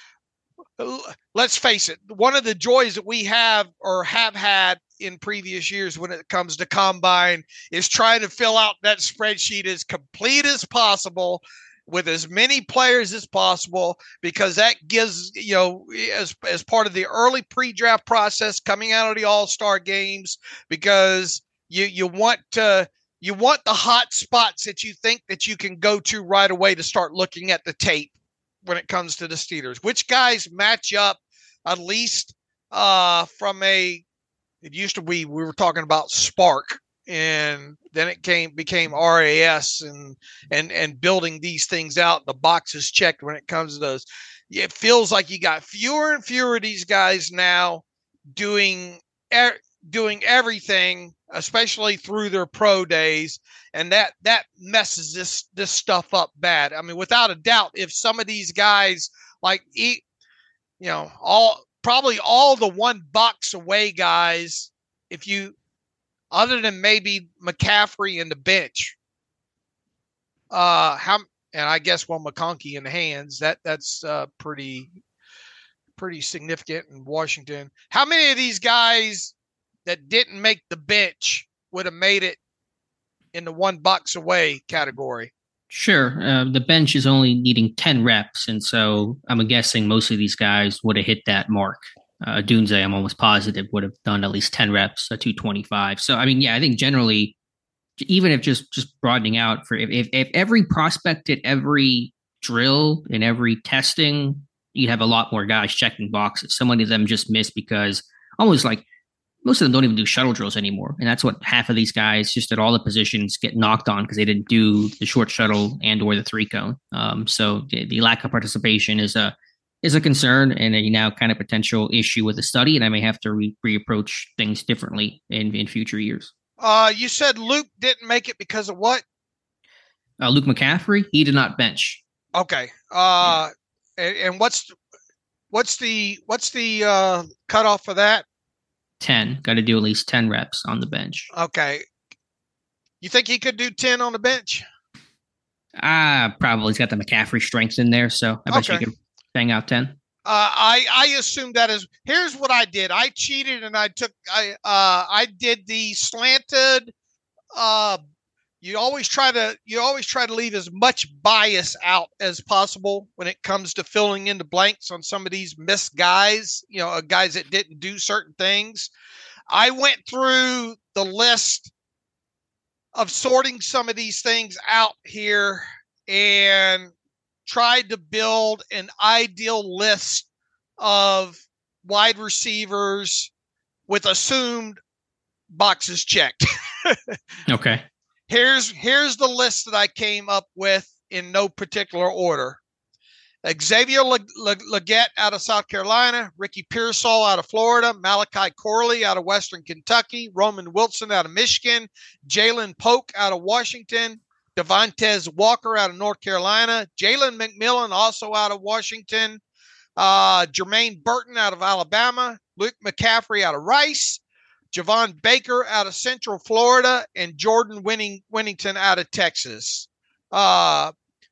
Let's face it, one of the joys that we have or have had in previous years when it comes to combine is trying to fill out that spreadsheet as complete as possible with as many players as possible, because that gives, you know, as, as part of the early pre-draft process coming out of the all-star games, because you, you want to, you want the hot spots that you think that you can go to right away to start looking at the tape. When it comes to the Steelers, which guys match up at least uh, from a, it used to be, we were talking about Spark, and then it came, became R A S and, and, and building these things out, the boxes checked when it comes to those. It feels like you got fewer and fewer of these guys now doing, er, doing everything, especially through their pro days. And that, that messes this, this stuff up bad. I mean, without a doubt, if some of these guys like, you know, all, probably all the one box away guys, if you, other than maybe McCaffrey in the bench, uh, how, and I guess, well, McConkey in the hands, that that's uh, pretty, pretty significant in Washington. How many of these guys that didn't make the bench would have made it in the one box away category? Sure. Uh, the bench is only needing ten reps. And so I'm guessing most of these guys would have hit that mark. Uh, Dunze, I'm almost positive, would have done at least ten reps, a two twenty-five. So, I mean, yeah, I think generally, even if just, just broadening out for if, if, if every prospect did every drill and every testing, you'd have a lot more guys checking boxes. So many of them just miss because almost like, most of them don't even do shuttle drills anymore. And that's what half of these guys just at all the positions get knocked on because they didn't do the short shuttle and or the three cone. Um, so the, the lack of participation is a is a concern and a now kind of potential issue with the study. And I may have to re- reapproach things differently in, in future years. Uh, you said Luke didn't make it because of what? Uh, Luke McCaffrey, he did not bench. Okay. Uh, yeah. and, and what's what's the what's the uh, cutoff for that? ten. Got to do at least ten reps on the bench. Okay. You think he could do ten on the bench? Ah, probably he's got the McCaffrey strength in there, so I bet Okay. you could bang out ten. Uh, I I assume that is. Here's what I did. I cheated and I took. I uh I did the slanted. Uh, you always try to you always try to leave as much bias out as possible when it comes to filling in the blanks on some of these missed guys. You know, uh, guys that didn't do certain things. I went through the list of sorting some of these things out here and tried to build an ideal list of wide receivers with assumed boxes checked. Okay. Here's here's the list that I came up with in no particular order. Xavier Legette out of South Carolina, Ricky Pearsall out of Florida, Malachi Corley out of Western Kentucky, Roman Wilson out of Michigan, Jalen Polk out of Washington, Devontae Walker out of North Carolina, Jalen McMillan also out of Washington, uh, Jermaine Burton out of Alabama, Luke McCaffrey out of Rice, Javon Baker out of Central Florida, and Jordan Winning, Winnington out of Texas. Uh,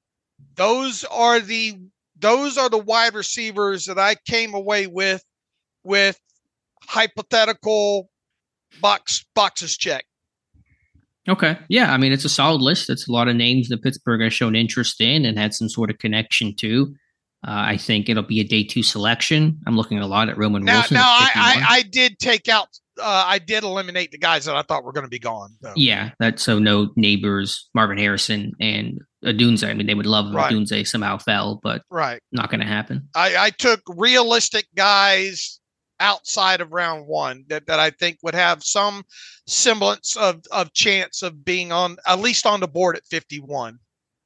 those are the those are the wide receivers that I came away with with hypothetical box boxes checked. Okay. Yeah. I mean, it's a solid list. It's a lot of names that Pittsburgh has shown interest in and had some sort of connection to. Uh, I think it'll be a day two selection. I'm looking a lot at Roman Now, Wilson. now I, I, I did take out, uh, I did eliminate the guys that I thought were going to be gone. Though. Yeah. That's so no Neighbors, Marvin Harrison, and Odunze. I mean, they would love if Right. Odunze somehow fell, but Right. not going to happen. I, I took realistic guys outside of round one that, that I think would have some semblance of, of chance of being on, at least on the board at fifty-one.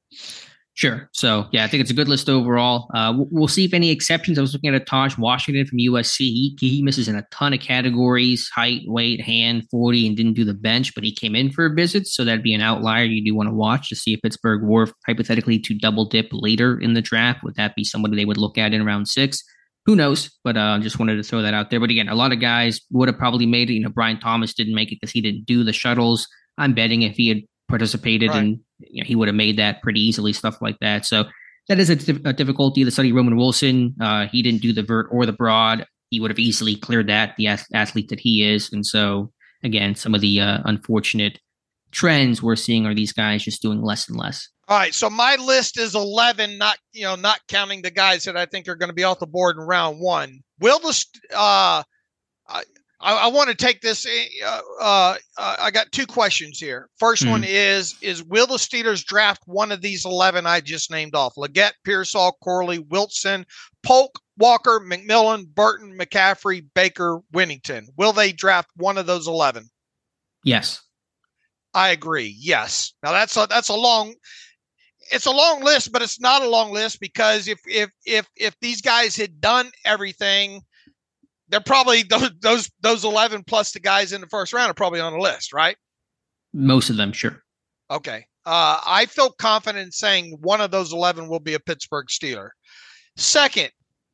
Sure. So, yeah, I think it's a good list overall. Uh, we'll, we'll see if any exceptions. I was looking at a Taj Washington from U S C. He, he misses in a ton of categories, height, weight, hand, forty, and didn't do the bench, but he came in for a visit. So that'd be an outlier you do want to watch to see if Pittsburgh were hypothetically to double dip later in the draft. Would that be somebody they would look at in round six? Who knows? But I uh, just wanted to throw that out there. But again, a lot of guys would have probably made it. You know, Brian Thomas didn't make it because he didn't do the shuttles. I'm betting if he had participated Right. and you know, he would have made that pretty easily, stuff like that. So that is a, a difficulty. The study Roman Wilson, uh, he didn't do the vert or the broad. He would have easily cleared that, the athlete that he is. And so again, some of the uh, unfortunate trends we're seeing are these guys just doing less and less. All right, so my list is eleven, not you know, not counting the guys that I think are going to be off the board in round one. Will the uh, I, I want to take this. Uh, uh, uh, I got two questions here. First Hmm. one is is will the Steelers draft one of these eleven I just named off? Legette, Pearsall, Corley, Wilson, Polk, Walker, McMillan, Burton, McCaffrey, Baker, Winnington. Will they draft one of those eleven? Yes. I agree. Yes. Now that's a that's a long. It's a long list, but it's not a long list because if if if if these guys had done everything, they're probably those those those eleven plus the guys in the first round are probably on the list, right? Most of them, sure. Okay. Uh, I feel confident in saying one of those eleven will be a Pittsburgh Steeler. Second,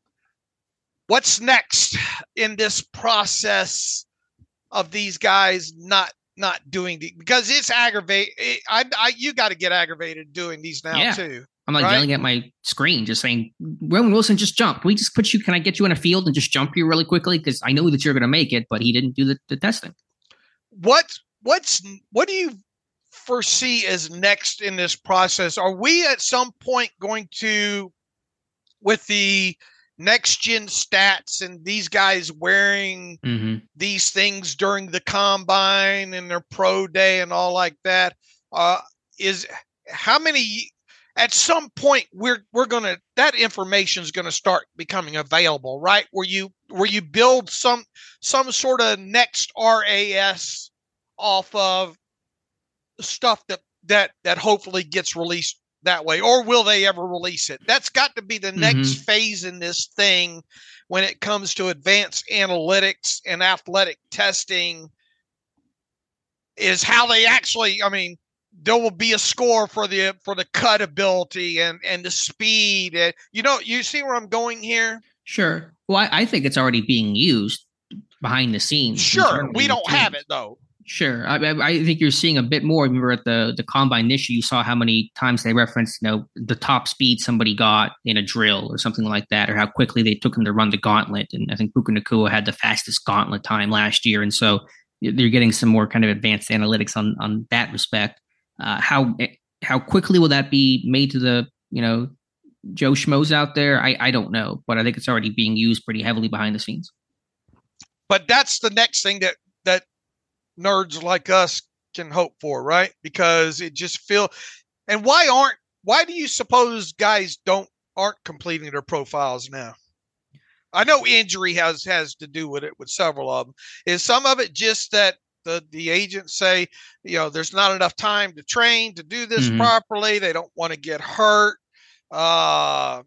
what's next in this process of these guys not not doing the because it's aggravate. It, I, I you got to get aggravated doing these now Yeah. too. I'm like Right. yelling at my screen, just saying, Roman Wilson, just jump. Can we just put you, can I get you in a field and just jump you really quickly? Because I know that you're going to make it, but he didn't do the, the testing. What what's what do you foresee as next in this process? Are we at some point going to, with the next gen stats and these guys wearing Mm-hmm. these things during the combine and their pro day and all like that, uh, is how many at some point we're we're gonna that information is gonna start becoming available, right? Where you where you build some some sort of next R A S off of stuff that that that hopefully gets released that way, or will they ever release it? That's got to be the next phase in this thing when it comes to advanced analytics and athletic testing, is how they actually, I mean, there will be a score for the for the cut ability and and the speed. And you know, you see where I'm going here? Sure. Well, I, I think it's already being used behind the scenes. Sure, internally we in don't the have teams. it though. Sure. I, I I think you're seeing a bit more. Remember at the, the combine this year, you saw how many times they referenced, you know, the top speed somebody got in a drill or something like that, or how quickly they took them to run the gauntlet. And I think Puka Nacua had the fastest gauntlet time last year. And so they're getting some more kind of advanced analytics on, on that respect. Uh, how how quickly will that be made to the, you know, Joe Schmoes out there? I, I don't know, but I think it's already being used pretty heavily behind the scenes. But that's the next thing that, that, nerds like us can hope for, right? Because it just feel, and why aren't, why do you suppose guys don't, aren't completing their profiles now? I know injury has, has to do with it with several of them. Is some of it just that the, the agents say, you know, there's not enough time to train to do this mm-hmm. properly. They don't want to get hurt. Uh,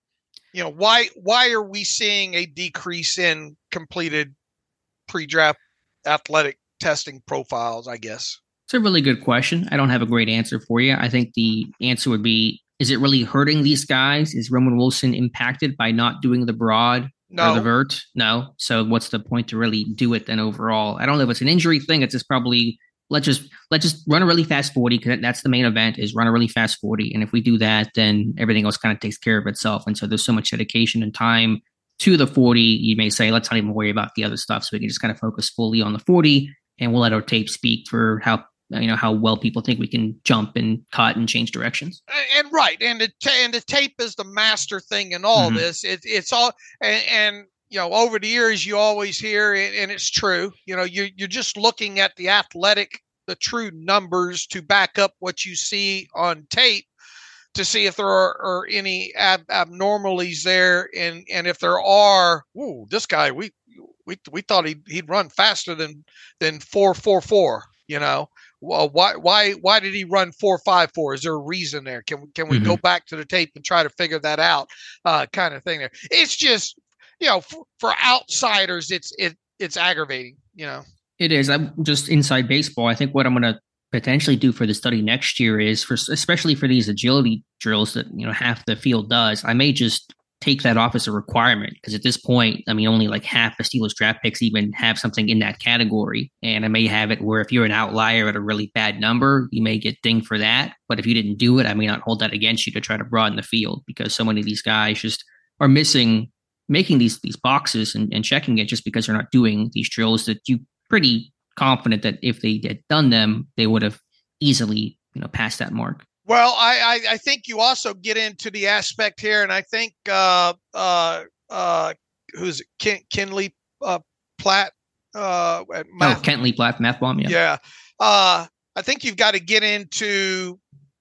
you know, why, why are we seeing a decrease in completed pre-draft athletic testing profiles, I guess? It's a really good question. I don't have a great answer for you. I think the answer would be, is it really hurting these guys? Is Roman Wilson impacted by not doing the broad no. or the vert? No. So what's the point to really do it then overall? I don't know if it's an injury thing. It's just probably, let's just, let's just run a really fast forty, because that's the main event, is run a really fast forty. And if we do that, then everything else kind of takes care of itself. And so there's so much dedication and time to the forty. You may say, let's not even worry about the other stuff, so we can just kind of focus fully on the forty. And we'll let our tape speak for how, you know, how well people think we can jump and cut and change directions. And, and right. And the, ta- and the tape is the master thing in all mm-hmm. this. It, it's all, and, and, you know, over the years, you always hear, and, and it's true, you know, you're, you're just looking at the athletic, the true numbers to back up what you see on tape to see if there are, are any ab- abnormalities there. And, and if there are, ooh, this guy, we, We we thought he'd he'd run faster than than four four four. You know, well, why why why did he run four five four? Is there a reason there? Can can we mm-hmm. go back to the tape and try to figure that out? Uh, kind of thing there. It's just, you know, for, for outsiders, it's it it's aggravating. You know, it is. I'm just inside baseball. I think what I'm going to potentially do for the study next year is, for especially for these agility drills that, you know, half the field does, I may just take that off as a requirement, because at this point, I mean, only like half the Steelers draft picks even have something in that category. And I may have it where if you're an outlier at a really bad number, you may get dinged for that. But if you didn't do it, I may not hold that against you to try to broaden the field, because so many of these guys just are missing making these these boxes and, and checking it just because they're not doing these drills that you pretty confident that if they had done them, they would have easily, you know, passed that mark. Well, I, I, I think you also get into the aspect here, and I think uh, uh, uh, who's it? Ken, Kenley uh, Platt? Uh, at Math, oh, Kentley Platt, Math Bomb, yeah. Yeah. Uh, I think you've got to get into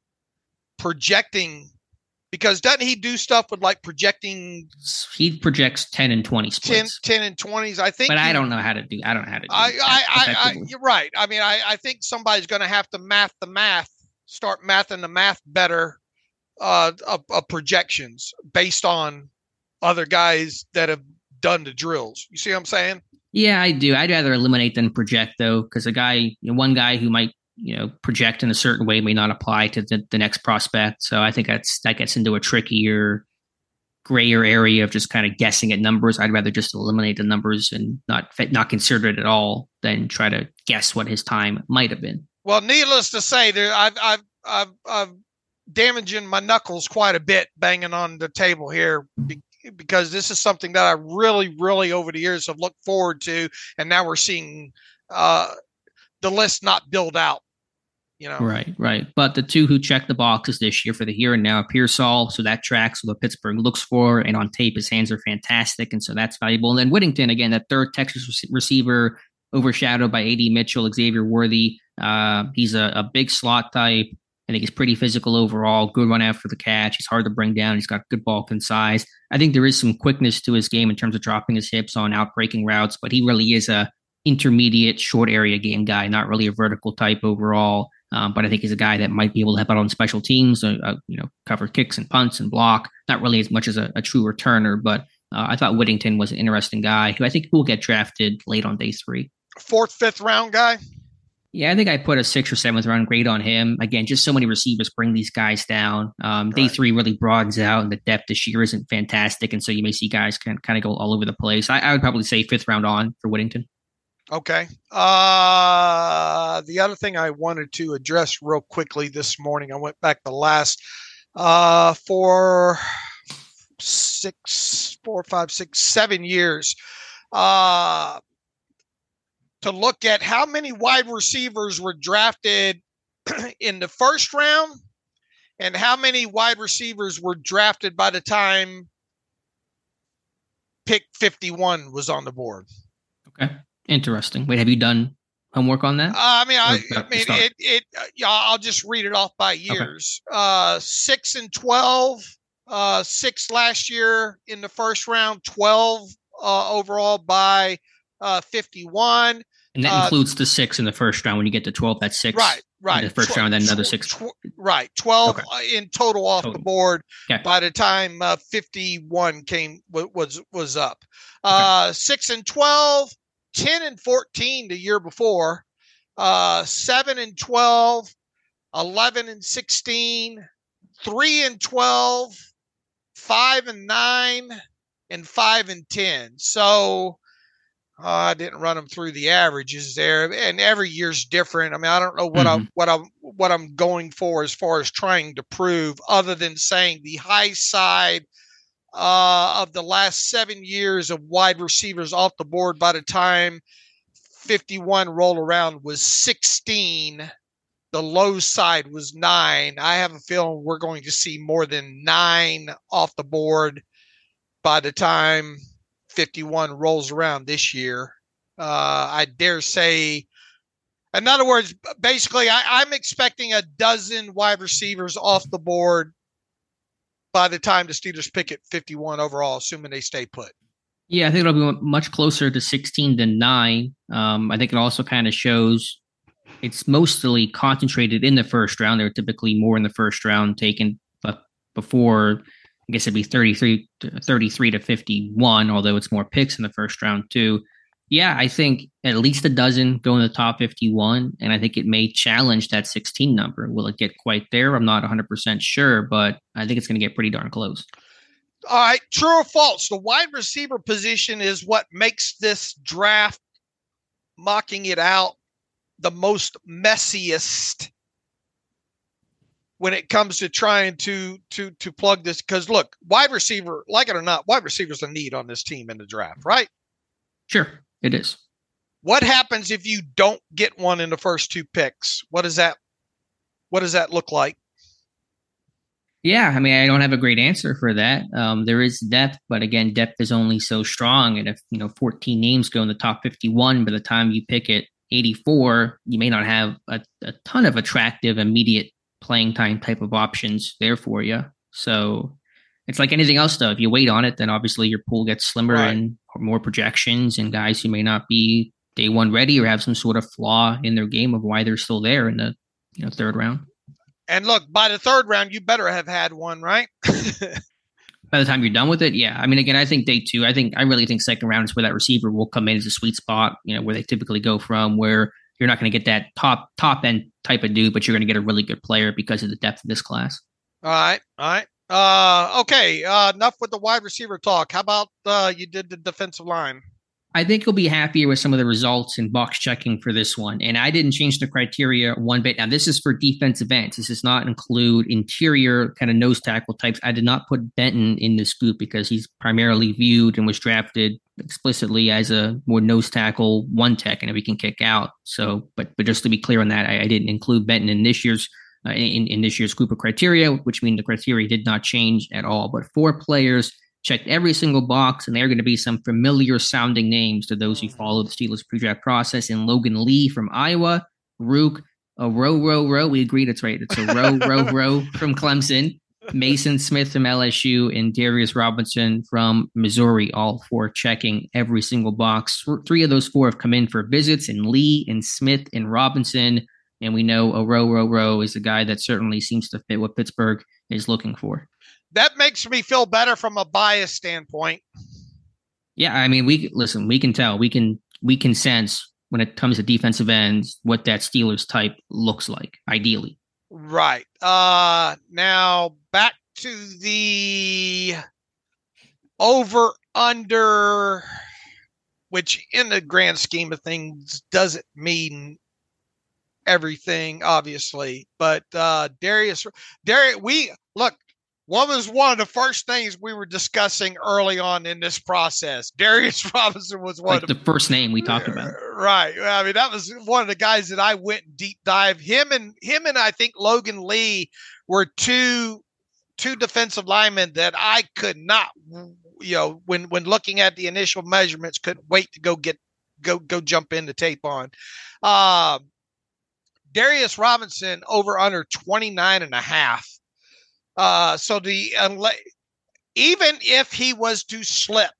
projecting, because doesn't he do stuff with like projecting? He projects ten and twenty splits. ten, ten and twenties, I think. But you, I don't know how to do. I don't know how to do. I, I, I, I, you're right. I mean, I, I think somebody's going to have to math the math. Start mathing the math better uh, of, of projections based on other guys that have done the drills. You see what I'm saying? Yeah, I do. I'd rather eliminate than project, though, because a guy, you know, one guy who might, you know, project in a certain way may not apply to the, the next prospect. So I think that's that gets into a trickier, grayer area of just kind of guessing at numbers. I'd rather just eliminate the numbers and not not consider it at all than try to guess what his time might have been. Well, needless to say, there I've I've I've, I've damaging my knuckles quite a bit banging on the table here, be, because this is something that I really, really over the years have looked forward to, and now we're seeing uh, the list not build out. You know, right, right. But the two who checked the boxes this year for the here and now, Pearsall, so that tracks what Pittsburgh looks for, and on tape his hands are fantastic, and so that's valuable. And then Whittington, again, that third Texas receiver, overshadowed by A D Mitchell, Xavier Worthy. Uh, he's a, a big slot type. I think he's pretty physical overall, good run after the catch. He's hard to bring down. He's got good ball and size. I think there is some quickness to his game in terms of dropping his hips on outbreaking routes, but he really is a intermediate short area game guy, not really a vertical type overall. Um, but I think he's a guy that might be able to help out on special teams, uh, uh, you know, cover kicks and punts and block. Not really as much as a, a true returner, but uh, I thought Whittington was an interesting guy who I think will get drafted late on day three. Fourth, fifth round guy? Yeah, I think I put a sixth or seventh round grade on him. Again, just so many receivers bring these guys down. Um, day right. three really broadens out, and the depth this year isn't fantastic. And so you may see guys can kind of go all over the place. I, I would probably say fifth round on for Whittington. Okay. Uh, the other thing I wanted to address real quickly this morning, I went back the last uh, four, six, four, five, six, seven years uh, to look at how many wide receivers were drafted in the first round and how many wide receivers were drafted by the time pick fifty-one was on the board. Okay. Interesting. Wait, have you done homework on that? Uh, I mean, I, I mean, it, it, uh, yeah, I'll just read it off by years. Okay. Uh, six and twelve, uh, six last year in the first round, twelve uh, overall by uh, fifty-one. And that uh, includes the six in the first round. When you get to twelve, that's six. Right, right. In the first tw- round, then another six. Tw- right, twelve okay. in total off total. the board okay. by the time uh, fifty-one came was was up. Uh, okay. Six and twelve. ten and fourteen the year before, uh, seven and twelve, eleven and sixteen, three and twelve, five and nine, and five and ten. So uh, I didn't run them through the averages there, and every year's different. I mean, I don't know what mm-hmm. I what I'm what I'm going for as far as trying to prove, other than saying the high side Uh, of the last seven years of wide receivers off the board by the time fifty-one rolled around was sixteen. The low side was nine. I have a feeling we're going to see more than nine off the board by the time fifty-one rolls around this year. Uh, I dare say, in other words, basically, I, I'm expecting a dozen wide receivers off the board by the time the Steelers pick at fifty-one overall, assuming they stay put. Yeah, I think it'll be much closer to sixteen than nine. Um, I think it also kind of shows it's mostly concentrated in the first round. They're typically more in the first round taken, but before, I guess it'd be thirty-three to, thirty-three to fifty-one, although it's more picks in the first round too. Yeah, I think at least a dozen go in the top fifty-one, and I think it may challenge that sixteen number. Will it get quite there? I'm not one hundred percent sure, but I think it's going to get pretty darn close. All right, true or false? The wide receiver position is what makes this draft, mocking it out, the most messiest when it comes to trying to to to plug this. Because look, wide receiver, like it or not, wide receiver's a need on this team in the draft, right? Sure. It is. What happens if you don't get one in the first two picks? What does that what does that look like? Yeah, I mean, I don't have a great answer for that. Um, there is depth, but again, depth is only so strong. And if, you know, fourteen names go in the top fifty-one, by the time you pick it eighty-four, you may not have a, a ton of attractive, immediate playing time type of options there for you. So it's like anything else, though. If you wait on it, then obviously your pool gets slimmer right. and more projections and guys who may not be day one ready or have some sort of flaw in their game of why they're still there in the you know third round. And look, by the third round, you better have had one, right? By the time you're done with it, yeah. I mean, again, I think day two, I think I really think second round is where that receiver will come in as a sweet spot, you know, where they typically go from, where you're not going to get that top top end type of dude, but you're going to get a really good player because of the depth of this class. All right, all right. Uh, okay, uh, enough with the wide receiver talk. How about uh, you did the defensive line? I think you'll be happier with some of the results in box checking for this one. And I didn't change the criteria one bit. Now, this is for defensive ends. This does not include interior kind of nose tackle types. I did not put Benton in this group because he's primarily viewed and was drafted explicitly as a more nose tackle one tech, and if he can kick out. So, but but just to be clear on that, I, I didn't include Benton in this year's uh, in, in this year's group of criteria, which means the criteria did not change at all. But four players checked every single box, and there are going to be some familiar sounding names to those who follow the Steelers pre-draft process. And Logan Lee from Iowa, Rook, a row, row, row. We agreed it's right. It's a row, row, row from Clemson, Mason Smith from L S U, and Darius Robinson from Missouri, all four checking every single box. Three of those four have come in for visits, and Lee and Smith and Robinson. And we know a row, row, row is a guy that certainly seems to fit what Pittsburgh is looking for. That makes me feel better from a bias standpoint. Yeah, I mean, we listen. We can tell. We can we can sense when it comes to defensive ends what that Steelers type looks like, ideally. Right. Uh, now back to the over under which in the grand scheme of things doesn't mean everything, obviously. But uh, Darius, Darius, we look. What was one of the first things we were discussing early on in this process? Darius Robinson was one like of the first name we talked about. Right. I mean, that was one of the guys that I went deep dive. Him and him and I think Logan Lee were two two defensive linemen that I could not, you know, when when looking at the initial measurements, couldn't wait to go get go go jump in the tape on. Uh, Darius Robinson over under twenty-nine and a half. Uh, so the uh, even if he was to slip,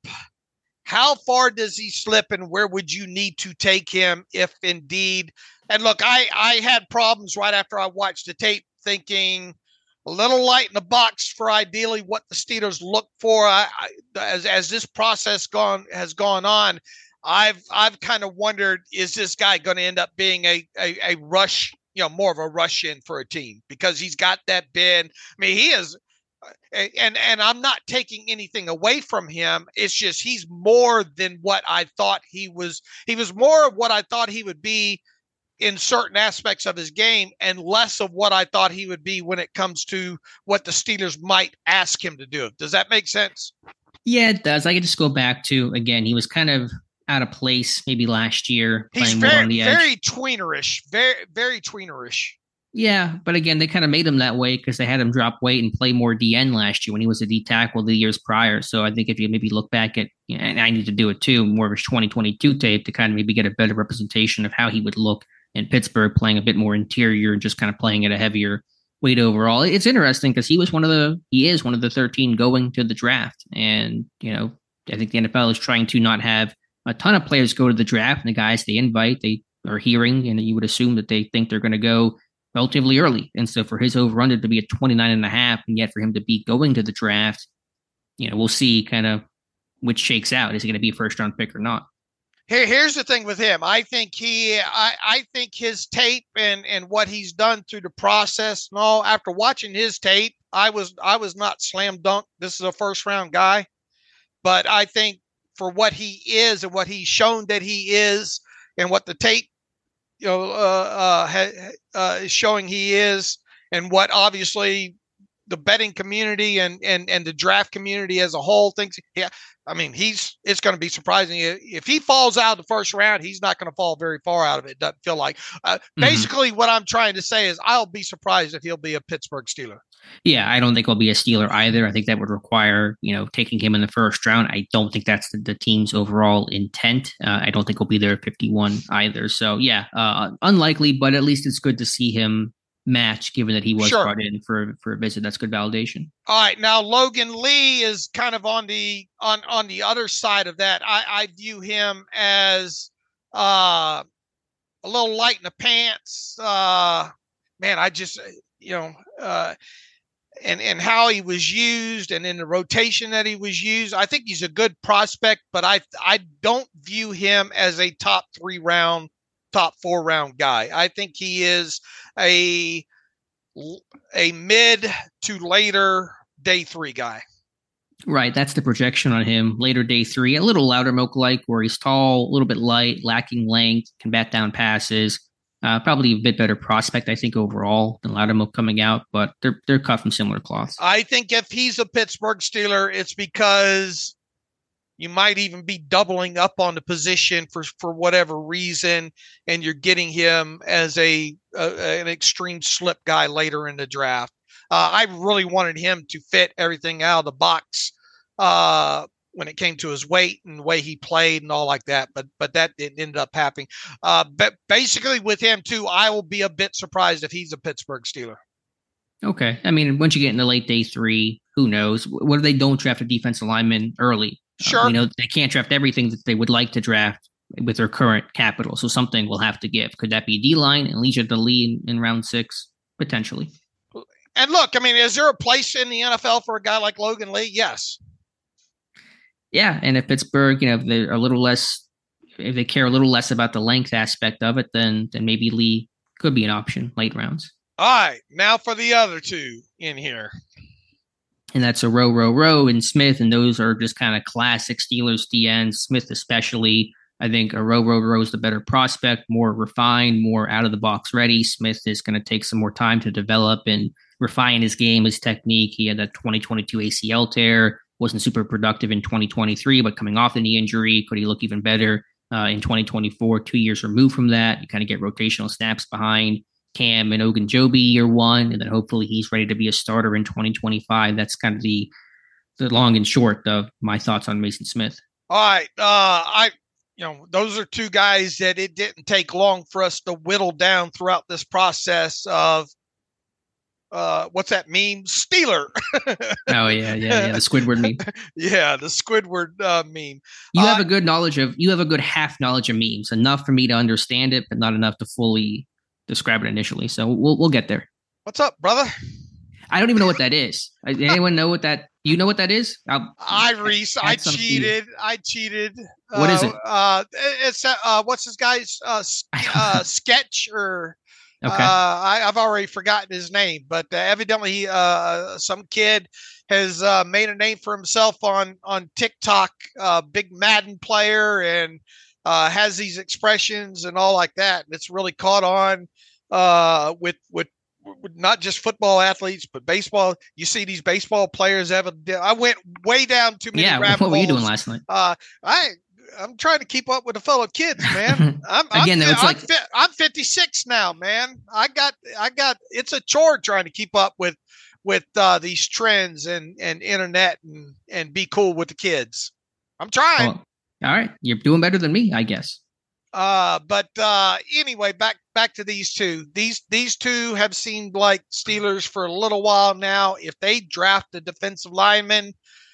how far does he slip, and where would you need to take him if indeed? And look, I I had problems right after I watched the tape, thinking a little light in the box for ideally what the Steelers look for. I, I as as this process gone has gone on, I've I've kind of wondered, is this guy going to end up being a, a a rush? You know, more of a rush in for a team because he's got that bend. I mean, he is, and and I'm not taking anything away from him. It's just he's more than what I thought he was. He was more of what I thought he would be in certain aspects of his game, and less of what I thought he would be when it comes to what the Steelers might ask him to do. Does that make sense? Yeah, it does. I could just go back to, again, he was kind of out of place maybe last year. He's playing very, more on the edge. very tweenerish, very, very tweenerish. Yeah, but again, they kind of made him that way because they had him drop weight and play more D N last year when he was a D tackle the years prior. So I think if you maybe look back at, you know, and I need to do it too, more of his twenty twenty-two tape to kind of maybe get a better representation of how he would look in Pittsburgh, playing a bit more interior and just kind of playing at a heavier weight overall. It's interesting because he was one of the, he is one of the thirteen going to the draft. And, you know, I think the N F L is trying to not have a ton of players go to the draft, and the guys they invite, they are hearing, and you would assume that they think they're going to go relatively early. And so for his over-under to be at twenty-nine and a half, and yet for him to be going to the draft, you know, we'll see kind of which shakes out. Is he going to be a first-round pick or not? Here, here's the thing with him. I think he, I, I think his tape and, and what he's done through the process and all, after watching his tape, I was, I was not slam dunk. This is a first-round guy, but I think for what he is and what he's shown that he is and what the tape, you know, uh, uh, ha, uh, is showing he is, and what obviously the betting community and, and, and the draft community as a whole thinks. Yeah. I mean, he's, it's going to be surprising if he falls out of the first round, he's not going to fall very far out of it. It doesn't feel like, uh, mm-hmm. Basically what I'm trying to say is I'll be surprised if he'll be a Pittsburgh Steeler. Yeah, I don't think he'll be a Steeler either. I think that would require, you know, taking him in the first round. I don't think that's the, the team's overall intent. Uh, I don't think he'll be there at fifty-one either. So, yeah, uh, unlikely, but at least it's good to see him match, given that he was sure. brought in for for a visit. That's good validation. All right, now Logan Lee is kind of on the on on the other side of that. I, I view him as uh, a little light in the pants. Uh, man, I just you know. Uh, And and how he was used, and in the rotation that he was used, I think he's a good prospect, but I I don't view him as a top three round, top four round guy. I think he is a a mid to later day three guy. Right, that's the projection on him. Later day three, a little Loudermilk like, where he's tall, a little bit light, lacking length, can bat down passes. Uh, probably a bit better prospect, I think, overall than Loudermilk coming out, but they're they're cut from similar cloths. I think if he's a Pittsburgh Steeler, it's because you might even be doubling up on the position for, for whatever reason, and you're getting him as a, a an extreme slip guy later in the draft. Uh, I really wanted him to fit everything out of the box uh, when it came to his weight and the way he played and all like that, but but that didn't end up happening. Uh, but basically with him too, I will be a bit surprised if he's a Pittsburgh Steeler. Okay. I mean, once you get into late day three, who knows? What if they don't draft a defensive lineman early? Sure. Uh, you know, they can't draft everything that they would like to draft with their current capital. So something will have to give. Could that be D-line and Elijah Lee in, in round six? Potentially. And look, I mean, is there a place in the N F L for a guy like Logan Lee? Yes. Yeah, and if Pittsburgh, you know, if they're a little less, if they care a little less about the length aspect of it, then then maybe Lee could be an option late rounds. All right, now for the other two in here. And that's a Row, Row, Row and Smith, and those are just kind of classic Steelers D Ns, Smith especially. I think Orhorhoro is the better prospect, more refined, more out of the box ready. Smith is going to take some more time to develop and refine his game, his technique. He had that twenty twenty-two A C L tear, wasn't super productive in twenty twenty-three, but coming off the knee injury, could he look even better uh, in twenty twenty-four? Two years removed from that, you kind of get rotational snaps behind Cam and Ogunjobi year one, and then hopefully he's ready to be a starter in twenty twenty-five. That's kind of the the long and short of my thoughts on Mason Smith. All right, uh, I. You know, those are two guys that it didn't take long for us to whittle down throughout this process of uh, what's that meme? Steeler. Oh yeah, yeah, yeah. The Squidward meme. Yeah, the Squidward uh, meme. You have uh, a good knowledge of. You have a good half knowledge of memes, enough for me to understand it, but not enough to fully describe it initially. So we'll we'll get there. What's up, brother? I don't even know what that is. Anyone know what that? You know what that is? I'll, I Reese, I cheated. I cheated. What uh, is it? Uh, it's uh, what's this guy's uh, uh, sketch or? Okay. Uh, I, I've already forgotten his name, but uh, evidently, uh, some kid has uh, made a name for himself on on TikTok. Uh, big Madden player and uh, has these expressions and all like that. And it's really caught on uh, with with. Not just football athletes, but baseball. You see these baseball players have a. I went way down too many. Yeah, rabbit what were you holes. doing last night? Uh, I I'm trying to keep up with the fellow kids, man. I'm Again, I'm, though, it's I'm, like fi- I'm fifty-six now, man. I got I got. It's a chore trying to keep up with with uh, these trends and and internet and and be cool with the kids. I'm trying. Well, all right, you're doing better than me, I guess. Uh, but uh, anyway, back back to these two. These these two have seemed like Steelers for a little while now. If they draft a defensive lineman,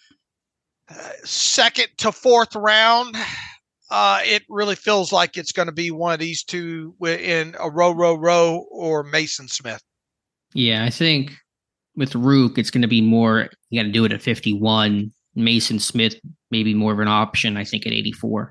uh, second to fourth round, uh, it really feels like it's going to be one of these two in Orhorhoro or Mason Smith. Yeah, I think with Rook, it's going to be more. You got to do it at fifty-one. Mason Smith maybe more of an option. I think at eighty-four.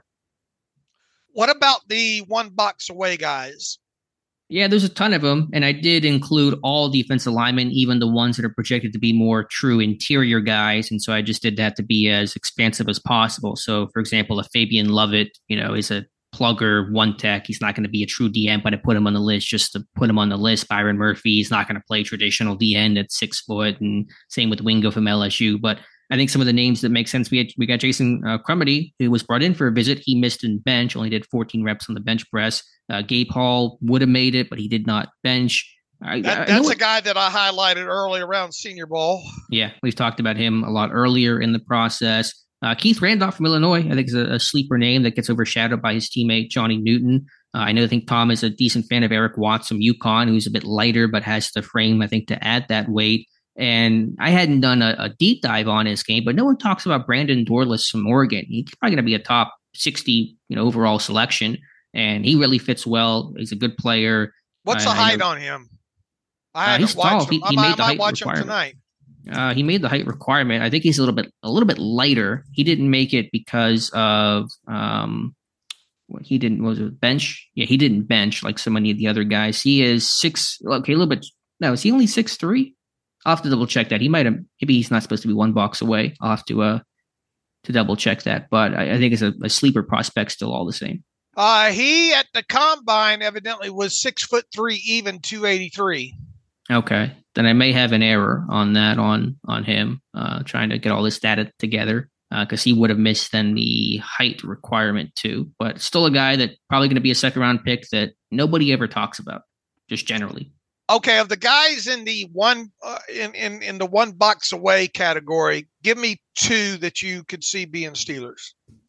What about the one box away guys? Yeah, there's a ton of them. And I did include all defensive linemen, even the ones that are projected to be more true interior guys. And so I just did that to be as expansive as possible. So, for example, if Fabian Lovett, you know, is a plugger, one tech, he's not going to be a true D N, but I put him on the list just to put him on the list. Byron Murphy is not going to play traditional D N at six foot. And same with Wingo from L S U. But I think some of the names that make sense, we had, we got Jason uh, Crumedy, who was brought in for a visit. He missed in bench, only did fourteen reps on the bench press. Uh, Gabe Hall would have made it, but he did not bench. I, that, I that's what, a guy that I highlighted early around Senior Bowl. Yeah, we've talked about him a lot earlier in the process. Uh, Keith Randolph from Illinois, I think is a, a sleeper name that gets overshadowed by his teammate, Johnny Newton. Uh, I know I think Tom is a decent fan of Eric Watts from UConn, who's a bit lighter, but has the frame, I think, to add that weight. And I hadn't done a, a deep dive on his game, but no one talks about Brandon Dorless from Oregon. He's probably going to be a top sixty, you know, overall selection, and he really fits well. He's a good player. What's the height on him? I uh, haven't he's watched tall. him. He, he I, made I the might height watch him requirement. tonight. Uh, he made the height requirement. I think he's a little bit a little bit lighter. He didn't make it because of um, what he didn't was it bench. Yeah, he didn't bench like so many of the other guys. He is six. Okay, a little bit. No, is he only six three? I'll have to double check that. He might have, maybe he's not supposed to be one box away. I'll have to uh to double check that. But I, I think it's a, a sleeper prospect still all the same. Uh, he at the combine evidently was six foot three, even two eighty-three. Okay, then I may have an error on that on on him. Uh, trying to get all this data together because uh, he would have missed then the height requirement too. But still a guy that probably going to be a second round pick that nobody ever talks about, just generally. Okay, of the guys in the one uh, in, in in the one box away category, give me two that you could see being Steelers.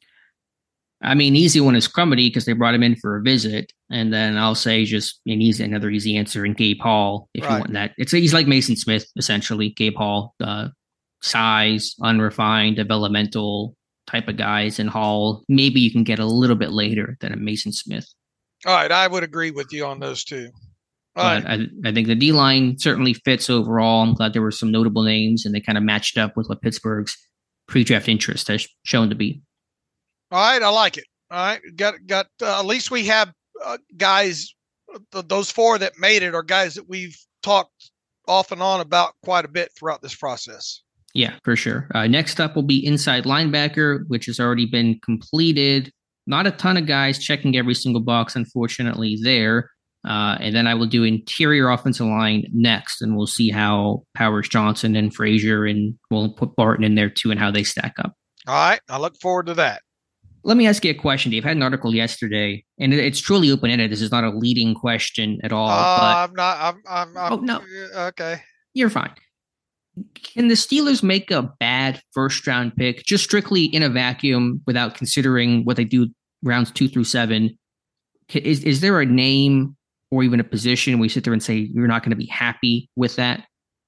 I mean, easy one is Crumedy because they brought him in for a visit, and then I'll say just an easy another easy answer in Gabe Hall if right. you want that. It's he's like Mason Smith essentially. Gabe Hall, uh, size, unrefined, developmental type of guys, and Hall maybe you can get a little bit later than a Mason Smith. All right, I would agree with you on those two. But right. I, I think the D-line certainly fits overall. I'm glad there were some notable names, and they kind of matched up with what Pittsburgh's pre-draft interest has shown to be. All right, I like it. All right, got got. Uh, at least we have uh, guys. Uh, those four that made it are guys that we've talked off and on about quite a bit throughout this process. Yeah, for sure. Uh, next up will be inside linebacker, which has already been completed. not a ton of guys checking every single box, unfortunately, there. Uh, and then I will do interior offensive line next, and we'll see how Powers Johnson and Frazier, and we'll put Barton in there too, and how they stack up. All right. I look forward to that. Let me ask you a question, Dave. I had an article yesterday, and it's truly open-ended. This is not a leading question at all. Uh, but, I'm not. I'm. I'm, I'm oh, no. Okay. You're fine. Can the Steelers make a bad first-round pick, just strictly in a vacuum, without considering what they do rounds two through seven? Is, is there a name or even a position where you sit there and say you're not going to be happy with that?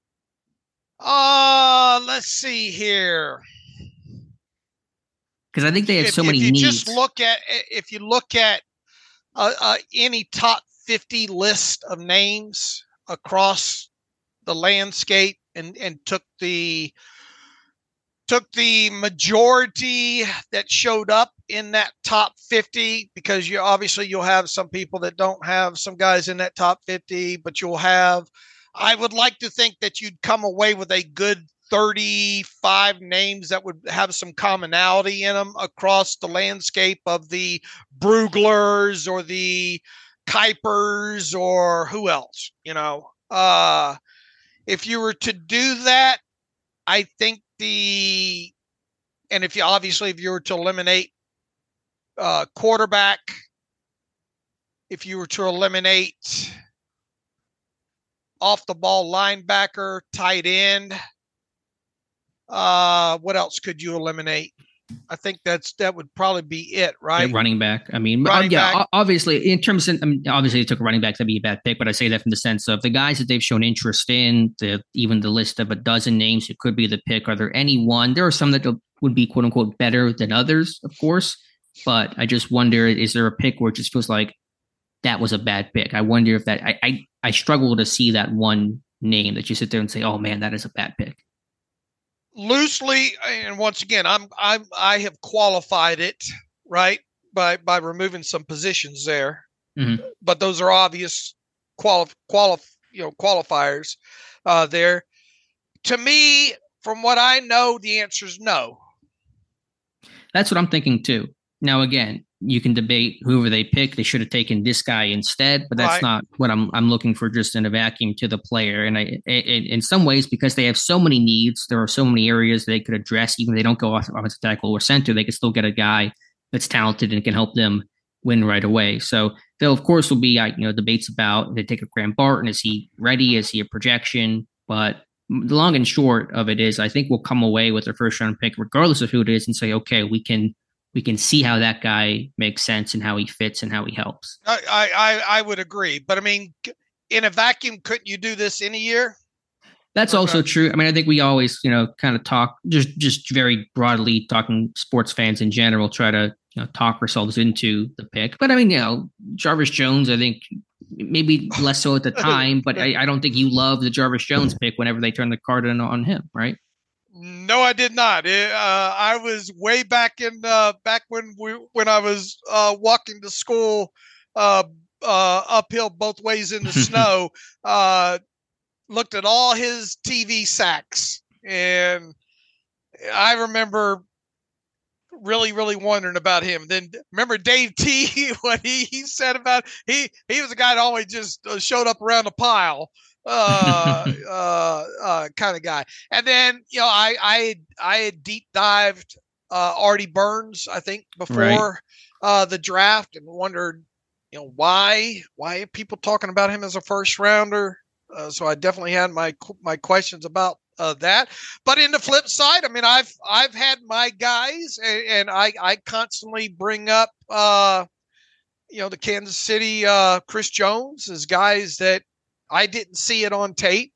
Uh, let's see here. Because I think they have if, so many if you needs. Just look at if you look at uh, uh, any top fifty list of names across the landscape, and and took the took the majority that showed up in that top fifty, because you obviously you'll have some people that don't have some guys in that top fifty, but you'll have. I would like to think that you'd come away with a good thirty-five names that would have some commonality in them across the landscape of the Bruglers or the Kuipers or who else, you know. Uh, if you were to do that, I think the, and if you obviously, if you were to eliminate uh, quarterback, if you were to eliminate off the ball linebacker, tight end, Uh, what else could you eliminate? I think that's that would probably be it, right? Yeah, running back. I mean, uh, yeah, back. obviously, in terms of, I mean, obviously, it took a running back to be a bad pick, but I say that from the sense of the guys that they've shown interest in, the even the list of a dozen names who could be the pick. Are there any one? There are some that would be quote unquote better than others, of course, but I just wonder: is there a pick where it just feels like that was a bad pick? I wonder if that. I I, I struggle to see that one name that you sit there and say, "Oh man, that is a bad pick." Loosely, and once again, I'm I'm I have qualified it, right, by by removing some positions there, mm-hmm. but those are obvious quali quali you know qualifiers uh, there. To me, from what I know, the answer is no. That's what I'm thinking too. Now, again, you can debate whoever they pick. They should have taken this guy instead, but that's right. Not what I'm I'm looking for just in a vacuum to the player. And I, in, in some ways, because they have so many needs, there are so many areas they could address. Even if they don't go off offensive tackle or center, they could still get a guy that's talented and can help them win right away. So there, of course, will be you know debates about they take a Graham Barton. Is he ready? Is he a projection? But the long and short of it is, I think we'll come away with their first round pick, regardless of who it is, and say, okay, we can. We can see how that guy makes sense and how he fits and how he helps. I, I, I would agree. But, I mean, in a vacuum, couldn't you do this in a year? That's okay. Also true. I mean, I think we always, you know, kind of talk, just just very broadly talking sports fans in general, try to, you know, talk ourselves into the pick. But, I mean, you know, Jarvis Jones, I think maybe less so at the time, but I, I don't think you love the Jarvis Jones pick whenever they turn the card in on him, right? No, I did not. It, uh, I was way back in uh, back when we when I was uh, walking to school uh, uh, uphill both ways in the snow. Uh, looked at all his T V sacks, and I remember really, really wondering about him. Then remember Dave T. what he, he said about he he was a guy that always just showed up around a pile. uh, uh, uh, kind of guy. And then, you know, I, I, I had deep dived, uh, Artie Burns, I think before, right. uh, the draft, and wondered, you know, why, why are people talking about him as a first rounder? Uh, so I definitely had my, my questions about, uh, that, but in the flip side, I mean, I've, I've had my guys, and, and I, I constantly bring up, uh, you know, the Kansas City, uh, Chris Jones as guys that, I didn't see it on tape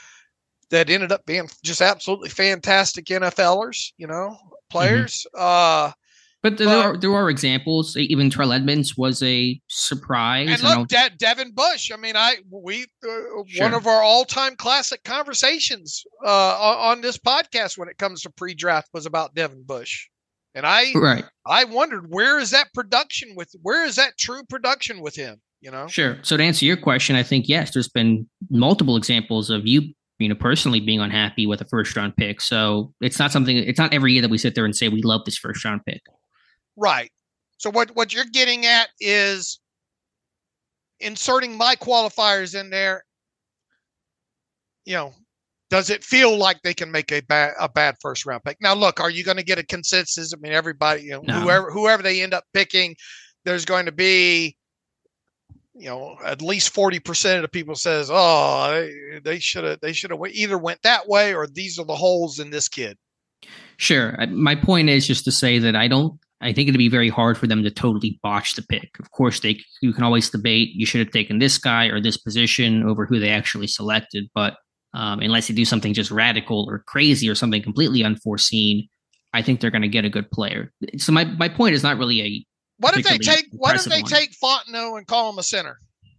that ended up being just absolutely fantastic NFLers, you know, players. Mm-hmm. Uh, but there but, are there are examples. Even Terrell Edmonds was a surprise. And look, De- Devin Bush. I mean, I we uh, sure. one of our all time classic conversations uh, on this podcast when it comes to pre-draft was about Devin Bush, and I right. I wondered where is that production with where is that true production with him. You know, sure. So to answer your question, I think, yes, there's been multiple examples of you, you know, personally being unhappy with a first round pick. So it's not something, it's not every year that we sit there and say, we love this first round pick. Right. So what, what you're getting at is inserting my qualifiers in there. You know, does it feel like they can make a bad a bad first round pick? Now, look, are you going to get a consensus? I mean, everybody, you know, No. whoever whoever they end up picking, there's going to be, you know, at least forty percent of the people says, oh, they, they should have they should have either went that way, or these are the holes in this kid. Sure. My point is just to say that I don't. I think it'd be very hard for them to totally botch the pick. Of course, they you can always debate you should have taken this guy or this position over who they actually selected, but Um, unless they do something just radical or crazy or something completely unforeseen, I think they're going to get a good player. So my, my point is not really a. What if they take What if they one. take Fontenot and call him a center?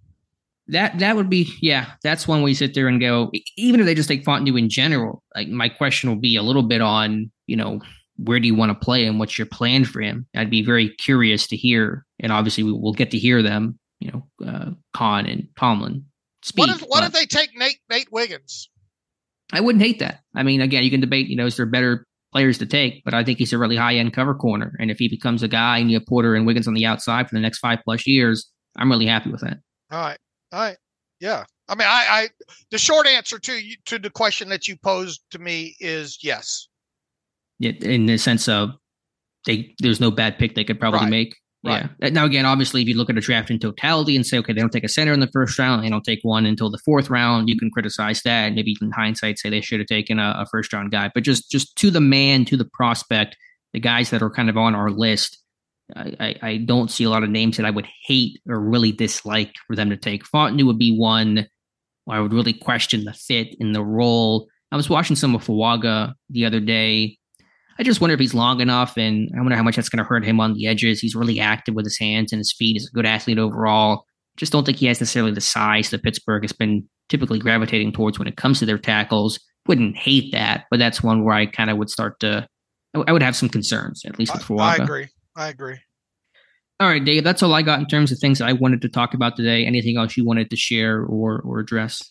That that would be yeah. That's one way you sit there and go. Even if they just take Fontenot in general, like my question will be a little bit on, you know, where do you want to play him? What's your plan for him? I'd be very curious to hear, and obviously we, we'll get to hear them. You know, uh, Khan and Tomlin. Speak, what if what if they take Nate Nate Wiggins? I wouldn't hate that. I mean, again, you can debate, you know, is there better players to take, but I think he's a really high end cover corner. And if he becomes a guy and you have Porter and Wiggins on the outside for the next five plus years, I'm really happy with that. All right. All right. Yeah. I mean, I, I the short answer to you, to the question that you posed to me is yes. Yeah, in the sense of they there's no bad pick they could probably Right. make. Right. Yeah. Now, again, obviously, if you look at a draft in totality and say, okay, they don't take a center in the first round, they don't take one until the fourth round, you can criticize that. And maybe in hindsight, say they should have taken a, a first round guy. But just just to the man, to the prospect, the guys that are kind of on our list, I, I, I don't see a lot of names that I would hate or really dislike for them to take. Fontenot would be one where I would really question the fit in the role. I was watching some of Fuaga the other day. I just wonder if he's long enough, and I wonder how much that's going to hurt him on the edges. He's really active with his hands and his feet. He's a good athlete overall. Just don't think he has necessarily the size that Pittsburgh has been typically gravitating towards when it comes to their tackles. Wouldn't hate that, but that's one where I kind of would start to, I would have some concerns, at least with Fuaga. I, I agree. I agree. All right, Dave, that's all I got in terms of things that I wanted to talk about today. Anything else you wanted to share or or address?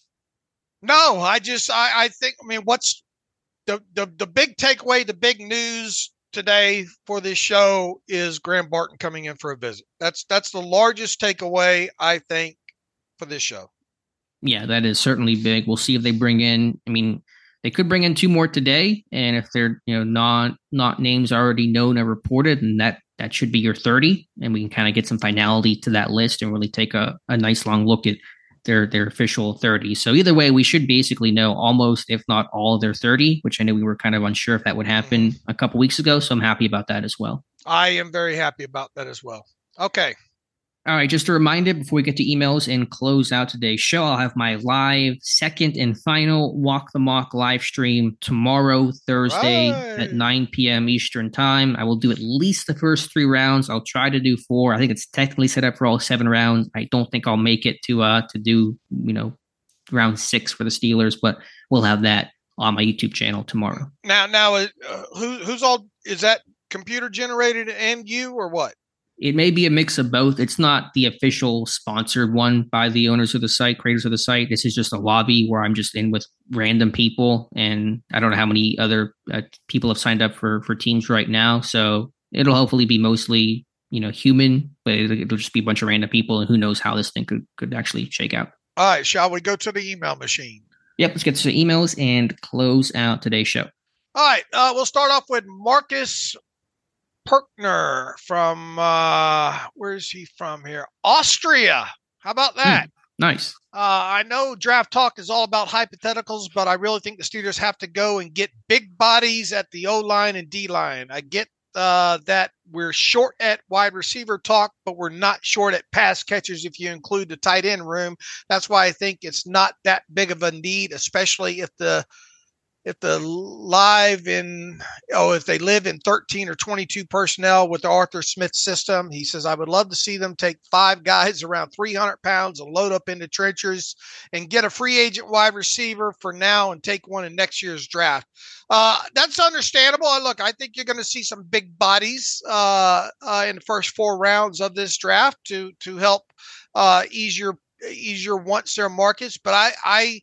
No, I just, I, I think, I mean, what's, The, the the big takeaway, the big news today for this show is Graham Barton coming in for a visit. That's that's the largest takeaway, I think, for this show. Yeah, that is certainly big. We'll see if they bring in. I mean, they could bring in two more today, and if they're you know not not names already known or reported, and that that should be your thirty, and we can kind of get some finality to that list and really take a, a nice long look at their their official thirty. So either way, we should basically know almost, if not all, of their thirty, which I know we were kind of unsure if that would happen a couple weeks ago. So I'm happy about that as well. I am very happy about that as well. Okay. All right, just a reminder before we get to emails and close out today's show, I'll have my live second and final Walk the Mock live stream tomorrow, Thursday Right. at nine p.m. Eastern time. I will do at least the first three rounds. I'll try to do four. I think it's technically set up for all seven rounds. I don't think I'll make it to uh to do, you know, round six for the Steelers, but we'll have that on my YouTube channel tomorrow. Now, now, uh, who who's all, is that computer generated and you or what? It may be a mix of both. It's not the official sponsored one by the owners of the site, creators of the site. This is just a lobby where I'm just in with random people. And I don't know how many other uh, people have signed up for, for teams right now. So it'll hopefully be mostly, you know, human, but it'll, it'll just be a bunch of random people. And who knows how this thing could, could actually shake out. All right. Shall we go to the email machine? Yep. Let's get to the emails and close out today's show. All right. Uh, we'll start off with Marcus Perkner from, uh, where is he from here? Austria. How about that? Mm, nice. Uh, I know draft talk is all about hypotheticals, but I really think the Steelers have to go and get big bodies at the O-line and D-line. I get uh, that we're short at wide receiver talk, but we're not short at pass catchers if you include the tight end room. That's why I think it's not that big of a need, especially if the If the live in, oh, if they live in thirteen or twenty-two personnel with the Arthur Smith system, he says, I would love to see them take five guys around three hundred pounds and load up into trenches and get a free agent wide receiver for now and take one in next year's draft. Uh, that's understandable. Look, I think you're going to see some big bodies uh, uh, in the first four rounds of this draft to to help uh, ease your ease your wants there, Marcus. But I, I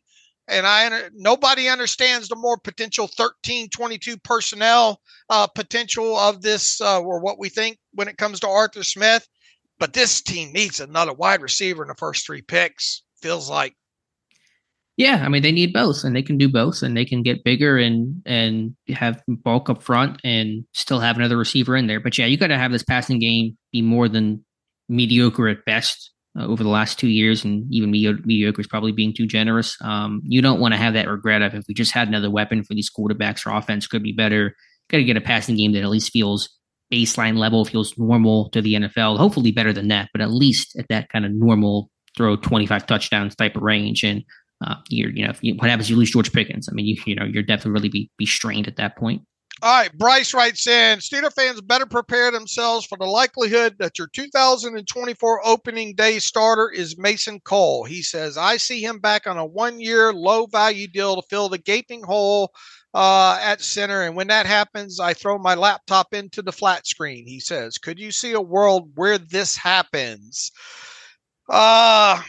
and I nobody understands the more potential thirteen, twenty-two personnel uh, potential of this, uh, or what we think when it comes to Arthur Smith. But this team needs another wide receiver in the first three picks. Feels like. Yeah, I mean, they need both, and they can do both, and they can get bigger and and have bulk up front and still have another receiver in there. But yeah, you got to have this passing game be more than mediocre at best uh, over the last two years, and even mediocre, mediocre is probably being too generous. Um, you don't want to have that regret of if we just had another weapon for these quarterbacks, our offense could be better. Got to get a passing game that at least feels baseline level, feels normal to the N F L. Hopefully better than that, but at least at that kind of normal throw twenty-five touchdowns type of range. And Uh, you're, you know, if you, what happens? You lose George Pickens. I mean, you, you know, you're definitely really be, be strained at that point. All right. Bryce writes in, Steeler fans better prepare themselves for the likelihood that your two thousand twenty-four opening day starter is Mason Cole. He says, I see him back on a one-year low-value deal to fill the gaping hole uh, at center. And when that happens, I throw my laptop into the flat screen. He says, could you see a world where this happens? Uh,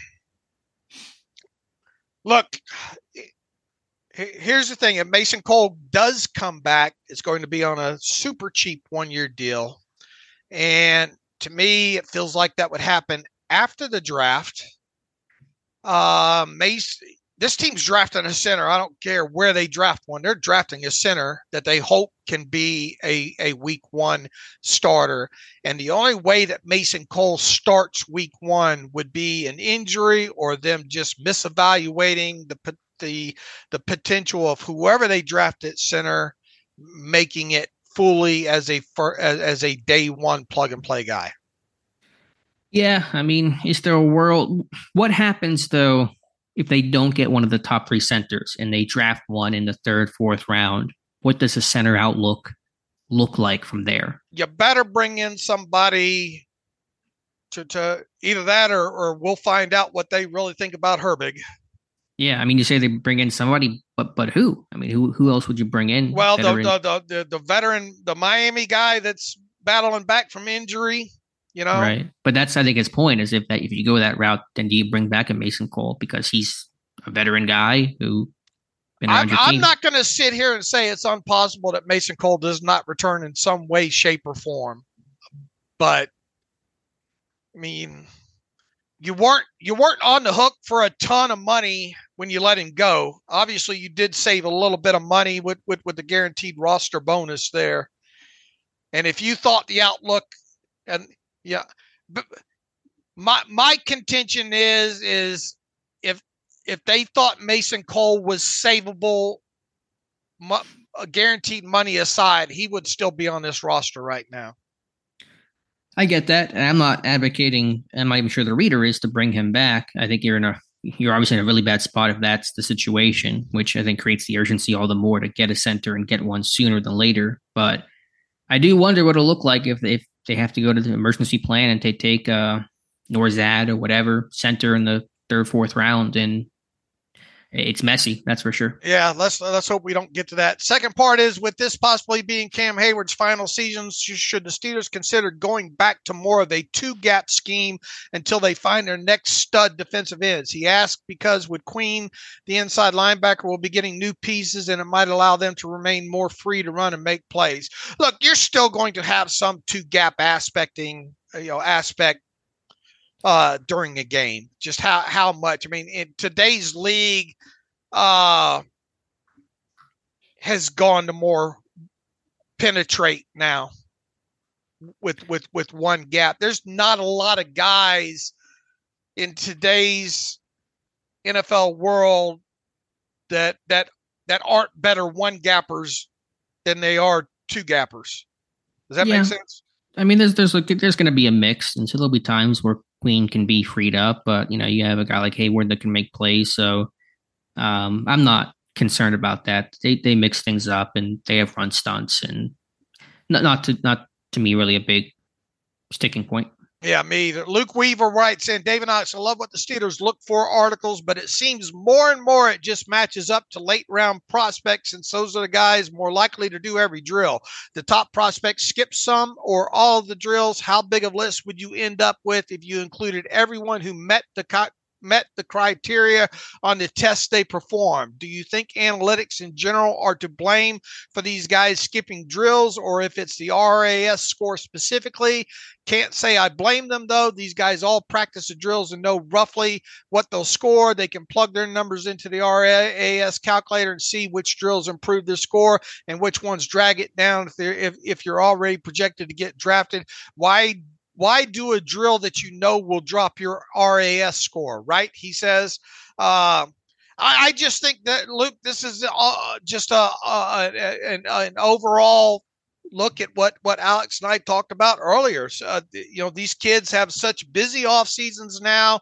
Look, here's the thing. If Mason Cole does come back, it's going to be on a super cheap one-year deal. And to me, it feels like that would happen after the draft. Uh, Mason, this team's drafting a center. I don't care where they draft one. They're drafting a center that they hope can be a, a week one starter. And the only way that Mason Cole starts week one would be an injury or them just misevaluating the the the potential of whoever they draft at center, making it fully as a as, as a day one plug and play guy. Yeah, I mean, is there a world? What happens though if they don't get one of the top three centers and they draft one in the third, fourth round? What does a center outlook look like from there? You better bring in somebody to, to either that or, or we'll find out what they really think about Herbig. Yeah, I mean, you say they bring in somebody, but but who? I mean, who who else would you bring in? Well, the the, the the the veteran, the Miami guy that's battling back from injury, you know. Right, but that's I think his point is if that if you go that route, then do you bring back a Mason Cole because he's a veteran guy who. I'm, I'm not going to sit here and say it's impossible that Mason Cole does not return in some way, shape, or form. But I mean, you weren't you weren't on the hook for a ton of money when you let him go. Obviously, you did save a little bit of money with with, with the guaranteed roster bonus there. And if you thought the outlook, and yeah, but my my contention is is if. If they thought Mason Cole was savable, mo- guaranteed money aside, he would still be on this roster right now. I get that, and I'm not advocating. I'm not even sure the reader is to bring him back. I think you're in a you're obviously in a really bad spot if that's the situation, which I think creates the urgency all the more to get a center and get one sooner than later. But I do wonder what it'll look like if if they have to go to the emergency plan and they take uh, Norzad or whatever center in the third, fourth round and. It's messy, that's for sure. Yeah, let's let's hope we don't get to that. Second part is, with this possibly being Cam Hayward's final season, should the Steelers consider going back to more of a two-gap scheme until they find their next stud defensive ends? He asked because with Queen, the inside linebacker will be getting new pieces, and it might allow them to remain more free to run and make plays. Look, you're still going to have some two-gap aspecting, you know, aspect uh, during a game. Just how how much? I mean, in today's league, uh, has gone to more penetrate now with with with one gap. There's not a lot of guys in today's N F L world that that that aren't better one gappers than they are two gappers. Does that yeah. make sense? I mean, there's there's like, there's going to be a mix, and so there'll be times where Queen can be freed up, but you know, you have a guy like Hayward that can make plays. So um, I'm not concerned about that. They they mix things up, and they have run stunts, and not not to not to me really a big sticking point. Yeah, me either. Luke Weaver writes in, David Knox, I love what the Steelers look for articles, but it seems more and more it just matches up to late round prospects, and those are the guys more likely to do every drill. The top prospects skip some or all of the drills. How big of a list would you end up with if you included everyone who met the co- met the criteria on the tests they performed? Do you think analytics in general are to blame for these guys skipping drills, or if it's the R A S score specifically? Can't say I blame them, though. These guys all practice the drills and know roughly what they'll score. They can plug their numbers into the R A S calculator and see which drills improve their score and which ones drag it down if they're if, if you're already projected to get drafted. Why why do a drill that you know will drop your R A S score, right? He says. Uh, I, I just think that, Luke, this is uh, just a, a, an, an overall look at what, what Alex and I talked about earlier. So, uh, you know, these kids have such busy off seasons now.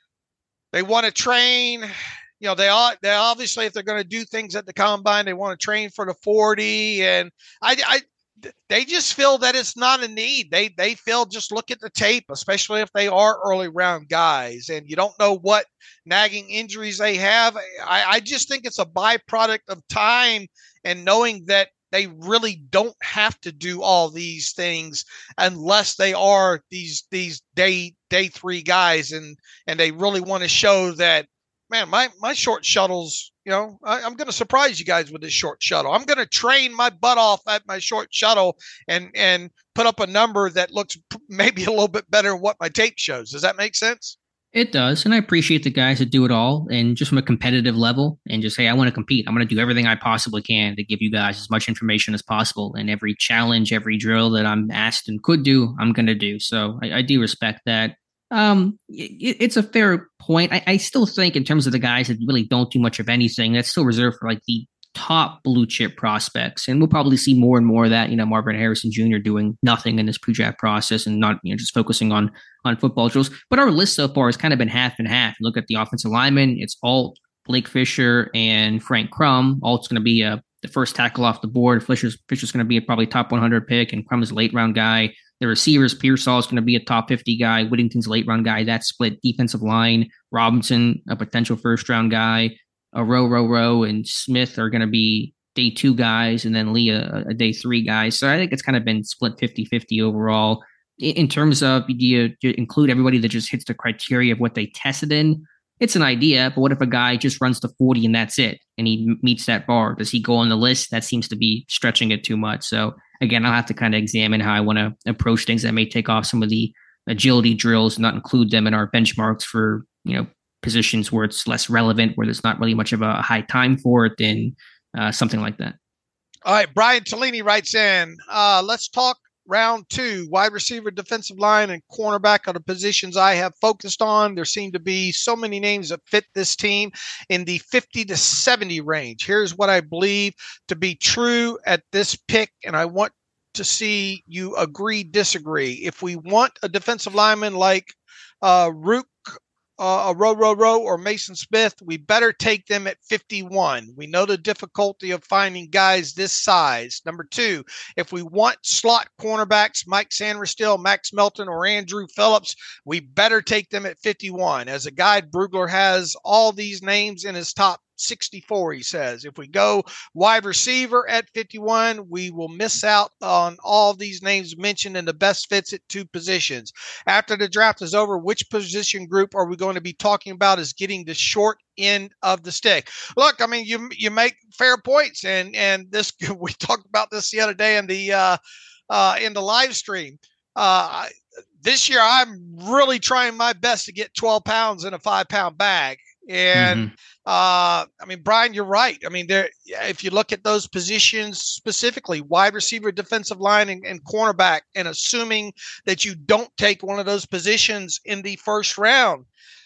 They want to train. You know, they are, they obviously, if they're going to do things at the combine, they want to train for the forty. And I, I, they just feel that it's not a need. They, they feel just look at the tape, especially if they are early round guys and you don't know what nagging injuries they have. I, I just think it's a byproduct of time and knowing that they really don't have to do all these things unless they are these, these day, day three guys. And, and they really want to show that, man, my, my short shuttles, you know, I, I'm going to surprise you guys with this short shuttle. I'm going to train my butt off at my short shuttle and, and put up a number that looks p- maybe a little bit better than what my tape shows. Does that make sense? It does. And I appreciate the guys that do it all and just from a competitive level and just say, I want to compete. I'm going to do everything I possibly can to give you guys as much information as possible. And every challenge, every drill that I'm asked and could do, I'm going to do. So I, I do respect that. Um, it, it's a fair point. I, I still think in terms of the guys that really don't do much of anything, that's still reserved for like the top blue chip prospects. And we'll probably see more and more of that, you know, Marvin Harrison Junior doing nothing in this pre-draft process and not, you know, just focusing on, on football drills. But our list so far has kind of been half and half. Look at the offensive linemen. It's Alt, Blake Fisher, and Frank Crum. Alt's going to be a, the first tackle off the board. Fisher's, Fisher's going to be a probably top one hundred pick, and Crum is a late round guy. The receivers, Pearsall is going to be a top fifty guy. Whittington's late round guy. That split. Defensive line, Robinson, a potential first round guy. A row, row, row, and Smith are going to be day two guys, and then Lee a, a day three guy. So I think it's kind of been split fifty-fifty overall. In, in terms of, do you, do you include everybody that just hits the criteria of what they tested in? It's an idea, but what if a guy just runs the forty and that's it, and he m- meets that bar? Does he go on the list? That seems to be stretching it too much. So again, I'll have to kind of examine how I want to approach things. I may take off some of the agility drills, not include them in our benchmarks for, you know, positions where it's less relevant, where there's not really much of a high time for it, and uh, something like that. All right. Brian Tellini writes in, uh, let's talk round two, wide receiver, defensive line, and cornerback are the positions I have focused on. There seem to be so many names that fit this team in the fifty to seventy range. Here's what I believe to be true at this pick, and I want to see you agree, disagree. If we want a defensive lineman like uh, Rook, Uh, a row, row, row, or Mason Smith, we better take them at fifty-one. We know the difficulty of finding guys this size. Number two, if we want slot cornerbacks, Mike Sanderstill, Max Melton, or Andrew Phillips, we better take them at fifty-one. As a guide, Brugler has all these names in his top sixty-four, he says. If we go wide receiver at fifty-one, we will miss out on all these names mentioned and the best fits at two positions. After the draft is over, which position group are we going to be talking about as getting the short end of the stick? Look, I mean, you you make fair points, and and this we talked about this the other day in the uh, uh, in the live stream. Uh, this year, I'm really trying my best to get twelve pounds in a five pound bag. And, mm-hmm. uh, I mean, Brian, you're right. I mean, there, if you look at those positions specifically, wide receiver, defensive line, and, and cornerback, and assuming that you don't take one of those positions in the first round,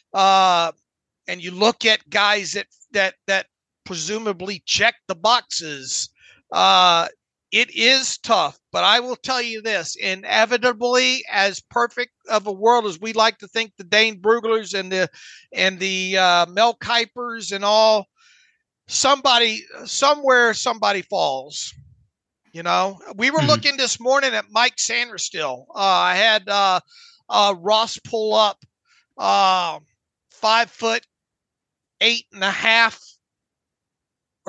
uh, and you look at guys that, that, that presumably check the boxes, uh, it is tough, but I will tell you this, inevitably, as perfect of a world as we like to think the Dane Bruglers and the, and the, uh, Mel Kipers and all, somebody, somewhere, somebody falls. You know, we were mm-hmm. looking this morning at Mike Sanderstill. Uh, I had, uh, uh, Ross pull up, uh, five foot eight and a half, or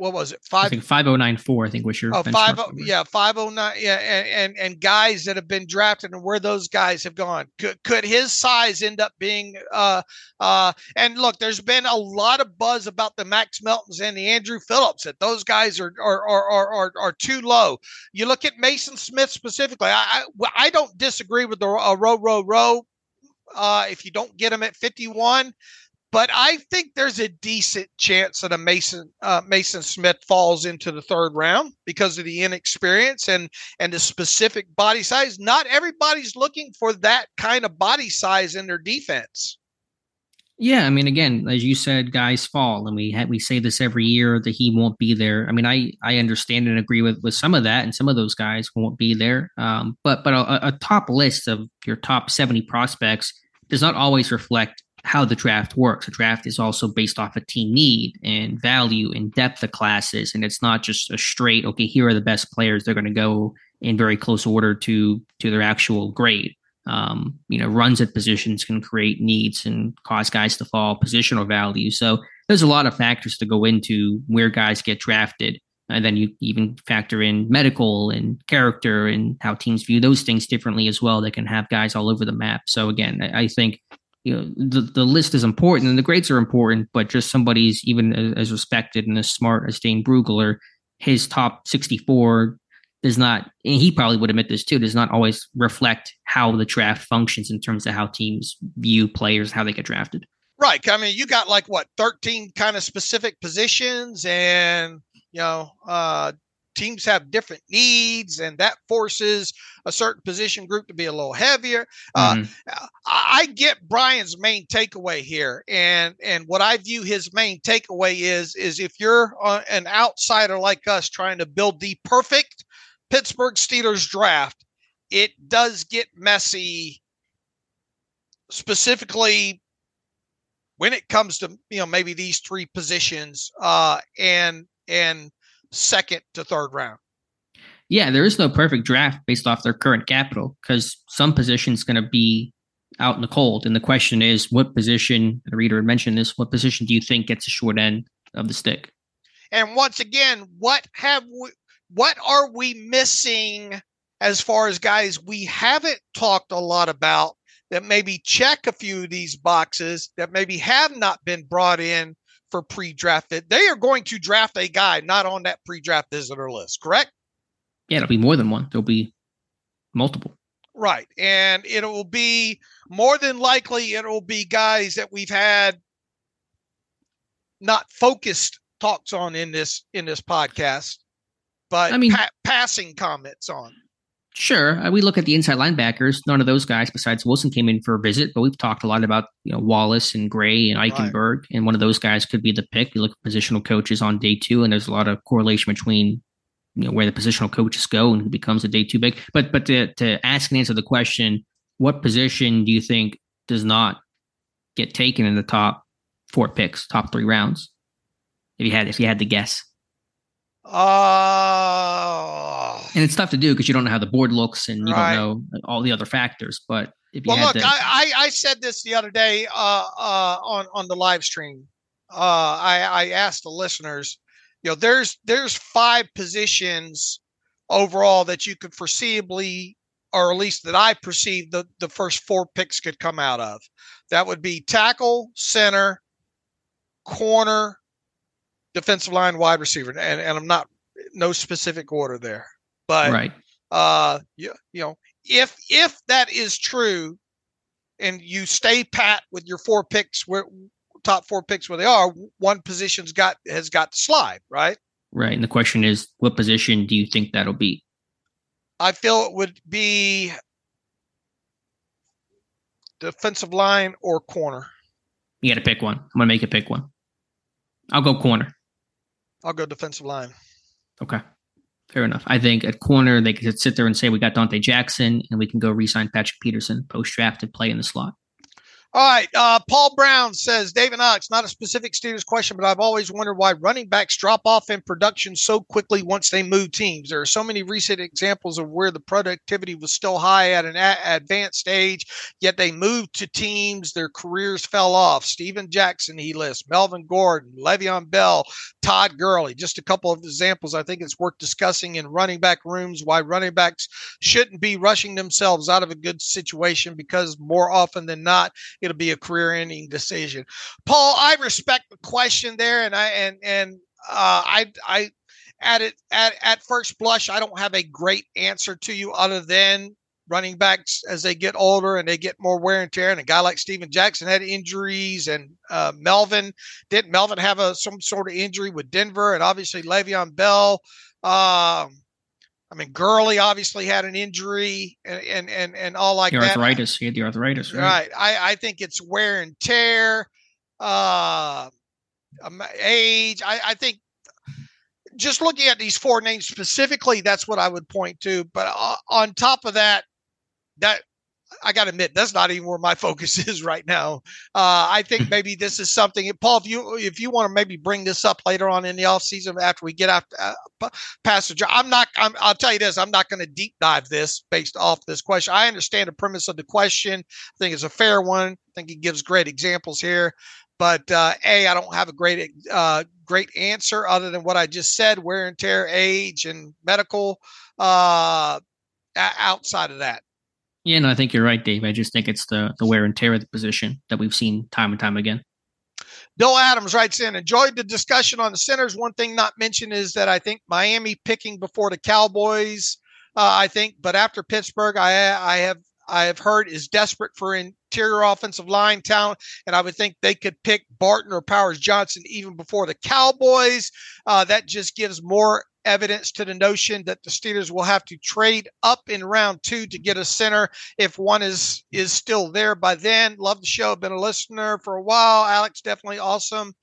what was it? I Five. think five oh nine four. I think was your Oh, benchmark five, number. yeah, five oh nine, yeah, and, and and guys that have been drafted and where those guys have gone. Could could his size end up being? Uh, uh, and look, there's been a lot of buzz about the Max Meltons and the Andrew Phillips that those guys are are are are are, are too low. You look at Mason Smith specifically. I I, I don't disagree with the uh, row row row. Uh, if you don't get him at fifty-one. But I think there's a decent chance that a Mason uh, Mason Smith falls into the third round because of the inexperience and and the specific body size. Not everybody's looking for that kind of body size in their defense. Yeah, I mean, again, as you said, guys fall, and we ha- we say this every year that he won't be there. I mean, I I understand and agree with with some of that, and some of those guys won't be there. Um, but but a, a top list of your top seventy prospects does not always reflect how the draft works. The draft is also based off of team need and value and depth of classes. And it's not just a straight, okay, here are the best players. They're going to go in very close order to, to their actual grade. Um, you know, runs at positions can create needs and cause guys to fall positional value. So there's a lot of factors to go into where guys get drafted. And then you even factor in medical and character and how teams view those things differently as well. That can have guys all over the map. So again, I, I think, you know, the, the list is important and the grades are important, but just somebody's even as, as respected and as smart as Dane Brugler, his top sixty-four does not, and he probably would admit this too, does not always reflect how the draft functions in terms of how teams view players, how they get drafted. Right. I mean, you got like what, thirteen kind of specific positions, and, you know, uh, teams have different needs, and that forces a certain position group to be a little heavier. Mm-hmm. Uh, I, I get Brian's main takeaway here, and and what I view his main takeaway is is if you're uh, an outsider like us trying to build the perfect Pittsburgh Steelers draft, it does get messy, specifically when it comes to, you know, maybe these three positions, uh, and and. second to third round. Yeah, there is no perfect draft based off their current capital because some position's going to be out in the cold. And the question is, what position, the reader had mentioned this, what position do you think gets the short end of the stick? And once again, what have we, what are we missing as far as guys we haven't talked a lot about that maybe check a few of these boxes that maybe have not been brought in for pre-drafted? They are going to draft a guy not on that pre-draft visitor list, correct? Yeah, it'll be more than one. There'll be multiple. Right. And it will be more than likely, it will be guys that we've had not focused talks on in this, in this podcast, but I mean, pa- passing comments on. Sure. Uh, we look at the inside linebackers. None of those guys besides Wilson came in for a visit, but we've talked a lot about, you know, Wallace and Gray and Eichenberg, right. And one of those guys could be the pick. You look at positional coaches on day two, and there's a lot of correlation between, you know, where the positional coaches go and who becomes a day two pick. But but to, to ask and answer the question, what position do you think does not get taken in the top four picks, top three rounds? If you had if you had to guess. Uh, and it's tough to do because you don't know how the board looks and you right. don't know all the other factors. But if you well, had look, to, I, I, I said this the other day uh, uh, on on the live stream. Uh, I, I asked the listeners, you know, there's there's five positions overall that you could foreseeably, or at least that I perceive the the first four picks could come out of. That would be tackle, center, corner, defensive line, wide receiver, and, and I'm not no specific order there, but right. uh, you, you know, if if that is true, and you stay pat with your four picks, where top four picks where they are, one position's got has got to slide, right? Right, and the question is, what position do you think that'll be? I feel it would be defensive line or corner. You got to pick one. I'm gonna make you pick one. I'll go corner. I'll go defensive line. Okay. Fair enough. I think at corner, they could sit there and say, we got Dante Jackson, and we can go re-sign Patrick Peterson, post-draft, to play in the slot. All right. Uh, Paul Brown says, Dave and Alex, not a specific Steelers question, but I've always wondered why running backs drop off in production so quickly once they move teams. There are so many recent examples of where the productivity was still high at an a- advanced age, yet they moved to teams, their careers fell off. Steven Jackson, he lists, Melvin Gordon, Le'Veon Bell, Todd Gurley. Just a couple of examples. I think it's worth discussing in running back rooms why running backs shouldn't be rushing themselves out of a good situation, because more often than not, it'll be a career-ending decision. Paul, I respect the question there, and I and and uh, I I at it at at first blush, I don't have a great answer to you other than running backs as they get older and they get more wear and tear. And a guy like Steven Jackson had injuries, and uh, Melvin didn't Melvin have a some sort of injury with Denver, and obviously Le'Veon Bell. Um, I mean, Gurley obviously had an injury and and and, and all like the that. arthritis. He had the arthritis, right? Right. I, I think it's wear and tear, uh, age. I, I think just looking at these four names specifically, that's what I would point to. But uh, on top of that, that I got to admit, that's not even where my focus is right now. Uh, I think maybe this is something, Paul, if you if you want to maybe bring this up later on in the offseason after we get after, uh, past the job, I'm not, I'm, I'll tell you this, I'm not going to deep dive this based off this question. I understand the premise of the question. I think it's a fair one. I think he gives great examples here. But uh, A, I don't have a great uh, great answer other than what I just said, wear and tear, age, and medical uh, outside of that. Yeah, no, I think you're right, Dave. I just think it's the the wear and tear of the position that we've seen time and time again. Bill Adams writes in, enjoyed the discussion on the centers. One thing not mentioned is that I think Miami picking before the Cowboys, uh, I think, but after Pittsburgh, I I have I have heard is desperate for interior offensive line talent, and I would think they could pick Barton or Powers Johnson even before the Cowboys. Uh, that just gives more evidence to the notion that the Steelers will have to trade up in round two to get a center if one is is still there by then. Love the show. Been a listener for a while. Alex, definitely awesome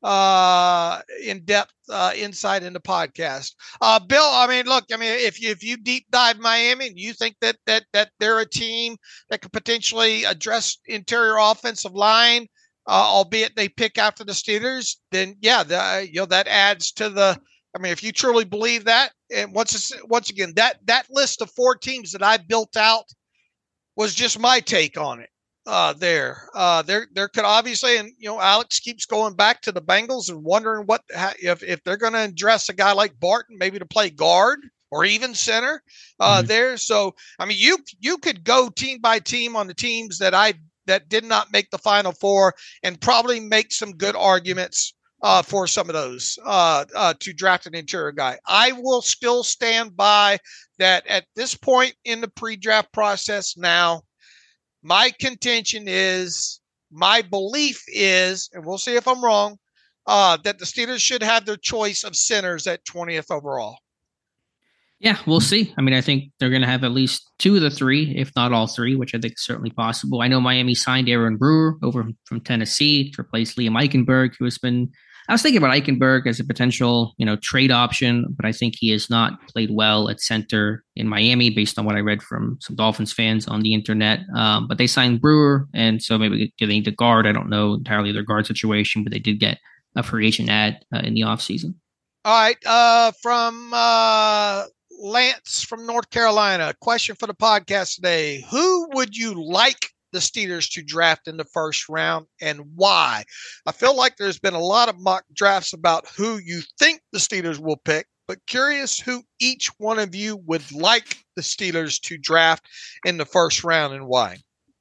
uh in-depth uh insight in the podcast. uh Bill, I mean, look, I mean, if you if you deep dive Miami and you think that that that they're a team that could potentially address interior offensive line, uh albeit they pick after the Steelers, then yeah, the, you know, that adds to the, I mean, if you truly believe that, and once once again, that that list of four teams that I built out was just my take on it. Uh, there, uh, there, there could obviously, and you know, Alex keeps going back to the Bengals and wondering what if if they're going to address a guy like Barton, maybe to play guard or even center uh, mm-hmm. there. So, I mean, you you could go team by team on the teams that I that did not make the Final Four and probably make some good arguments uh, for some of those uh, uh, to draft an interior guy. I will still stand by that at this point in the pre-draft process now. My contention is, my belief is, and we'll see if I'm wrong, uh, that the Steelers should have their choice of centers at twentieth overall. Yeah, we'll see. I mean, I think they're going to have at least two of the three, if not all three, which I think is certainly possible. I know Miami signed Aaron Brewer over from Tennessee to replace Liam Eichenberg, who has been, I was thinking about Eichenberg as a potential, you know, trade option, but I think he has not played well at center in Miami based on what I read from some Dolphins fans on the internet. Um, but they signed Brewer, and so maybe getting the guard. I don't know entirely their guard situation, but they did get a free agent ad uh, in the offseason. All right. Uh, from uh, Lance from North Carolina, question for the podcast today. Who would you like the Steelers to draft in the first round, and why? I feel like there's been a lot of mock drafts about who you think the Steelers will pick, but curious who each one of you would like the Steelers to draft in the first round and why.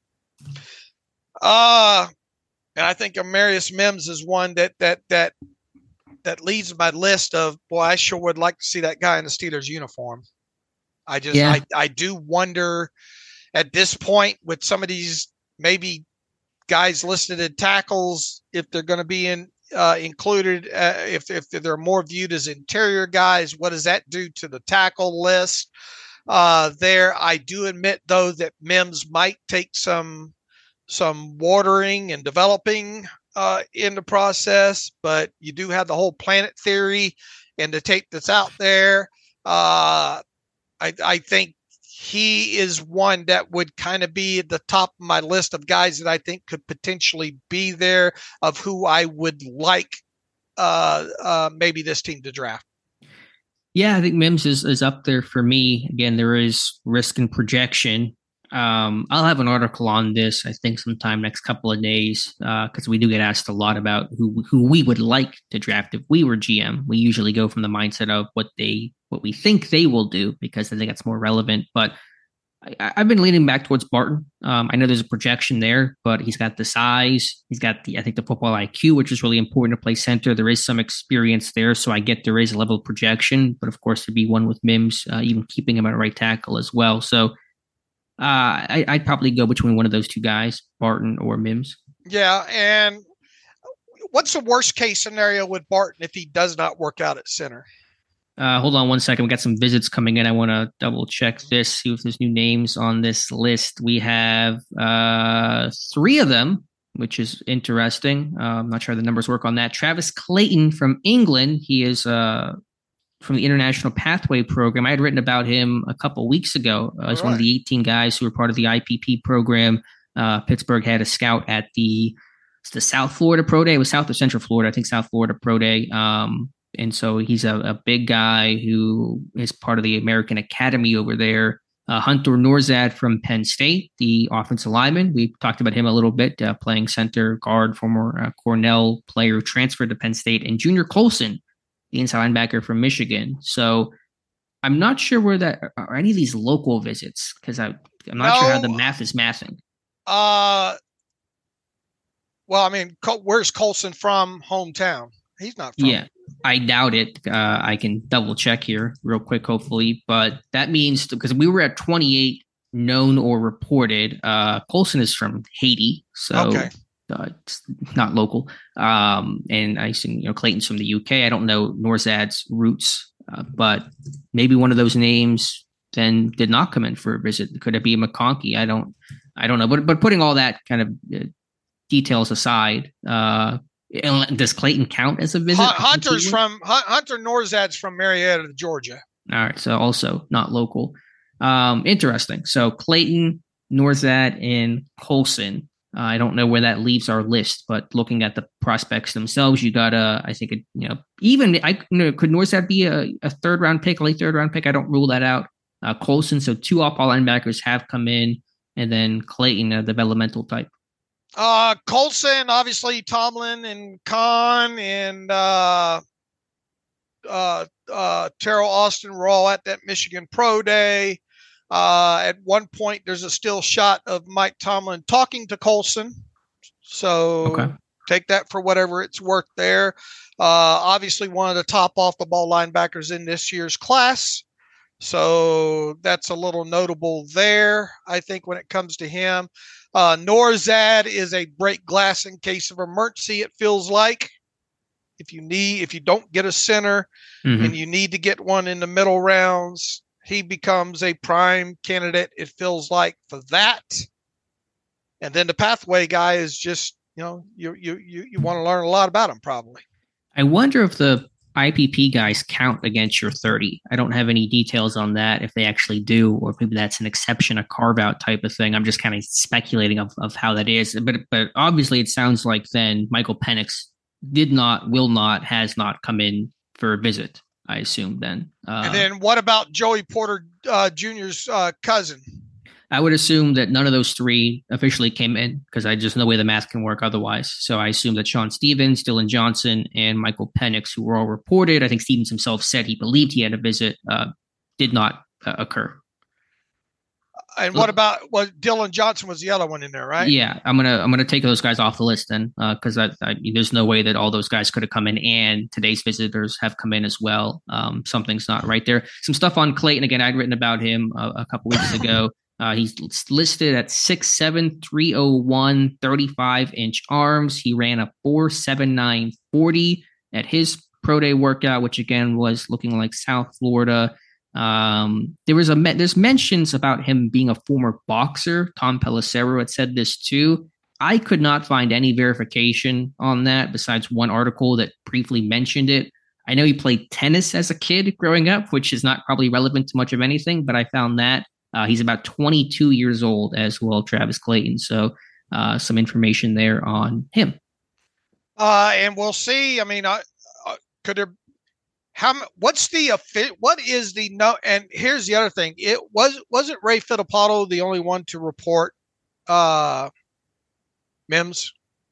Uh, and I think Amarius Mims is one that that that that leads my list of, boy, I sure would like to see that guy in the Steelers uniform. I just yeah. I, I do wonder at this point with some of these maybe guys listed at tackles, if they're going to be in uh, included, uh, if, if they're more viewed as interior guys, what does that do to the tackle list uh, there? I do admit, though, that Mims might take some some watering and developing uh, in the process, but you do have the whole planet theory and the tape that's out there. Uh, I, I think he is one that would kind of be at the top of my list of guys that I think could potentially be there, of who I would like uh, uh, maybe this team to draft. Yeah, I think Mims is, is up there for me. Again, there is risk and projection. Um, I'll have an article on this, I think, sometime next couple of days, because uh, we do get asked a lot about who who we would like to draft if we were G M. We usually go from the mindset of what they what we think they will do, because I think that's more relevant. But I, I've been leaning back towards Barton. Um, I know there's a projection there, but he's got the size. He's got the, I think, the football I Q, which is really important to play center. There is some experience there, so I get there is a level of projection. But of course, there'd be one with Mims, uh, even keeping him at right tackle as well. So uh, I, I'd probably go between one of those two guys, Barton or Mims. Yeah, and what's the worst case scenario with Barton if he does not work out at center? Uh, hold on one second. We got some visits coming in. I want to double check this, see if there's new names on this list. We have uh, three of them, which is interesting. Uh, I'm not sure how the numbers work on that. Travis Clayton from England. He is uh, from the International Pathway Program. I had written about him a couple weeks ago. Uh, he's right. One of the eighteen guys who were part of the I P P program. Uh, Pittsburgh had a scout at the, the South Florida Pro Day. It was South or Central Florida. I think South Florida Pro Day. Um, And so he's a, a big guy who is part of the American Academy over there. Uh, Hunter Norzad from Penn State, the offensive lineman. We talked about him a little bit, uh, playing center, guard, former uh, Cornell player, transferred to Penn State. And Junior Colson, the inside linebacker from Michigan. So I'm not sure where that are any of these local visits, because I'm not no, sure how the math is mathing. Uh, well, I mean, where's Colson from hometown? He's not from. Yeah. I doubt it. Uh, I can double check here real quick, hopefully. But that means, because we were at twenty-eight known or reported, uh, Colson is from Haiti, so okay. uh, it's not local. Um, and I assume, you know, Clayton's from the U K. I don't know Norzad's roots, uh, but maybe one of those names then did not come in for a visit. Could it be McConkey? I don't, I don't know. But but putting all that kind of uh, details aside, uh, does Clayton count as a visit? Hunter's from Hunter Norzad's from Marietta, Georgia. All right, so also not local. Um, interesting. So Clayton, Norzad, and Colson. Uh, I don't know where that leaves our list, but looking at the prospects themselves, you got a. I think it, you know, even I you know, could Norzad be a, a third round pick, late third round pick? I don't rule that out. Uh, Colson, so two off-ball linebackers have come in, and then Clayton, a developmental type. Uh, Colson, obviously Tomlin and Khan and uh, uh, uh, Terrell Austin were all at that Michigan Pro Day. Uh, at one point, there's a still shot of Mike Tomlin talking to Colson. So okay. Take that for whatever it's worth there. Uh, obviously, one of the top off-the-ball linebackers in this year's class. So that's a little notable there, I think, when it comes to him. Uh, Norzad is a break glass in case of emergency, it feels like. If you need, if you don't get a center mm-hmm. and you need to get one in the middle rounds, he becomes a prime candidate, it feels like, for that. And then the pathway guy is just, you know, you you you, you want to learn a lot about him, probably. I wonder if the I P P guys count against your thirty. I don't have any details on that, if they actually do, or maybe that's an exception, a carve out type of thing. I'm just kind of speculating of, of how that is. But but obviously it sounds like then Michael Penix did not, will not, has not come in for a visit, I assume then. Uh, and then what about Joey Porter uh, Junior's uh, cousin? I would assume that none of those three officially came in, because I just know the way the math can work otherwise. So I assume that Sean Stevens, Dylan Johnson, and Michael Penix, who were all reported, I think Stevens himself said he believed he had a visit, uh, did not uh, occur. And what about what well, Dylan Johnson was the other one in there, right? Yeah, I'm gonna I'm gonna take those guys off the list then, because uh, I, I, there's no way that all those guys could have come in, and today's visitors have come in as well. Um, something's not right there. Some stuff on Clayton again. I'd written about him a, a couple weeks ago. Uh, he's listed at six seven, three oh one, thirty-five inch arms. He ran a four seven nine forty at his pro day workout, which again was looking like South Florida. Um, there was a there's mentions about him being a former boxer. Tom Pelissero had said this too. I could not find any verification on that besides one article that briefly mentioned it. I know he played tennis as a kid growing up, which is not probably relevant to much of anything, but I found that. Uh, he's about twenty-two years old as well, Travis Clayton. So uh, some information there on him. Uh, and we'll see. I mean, uh, uh, could there? How? What's the what is the no? And here's the other thing. It was wasn't Ray Fittipaldo the only one to report uh, Mims?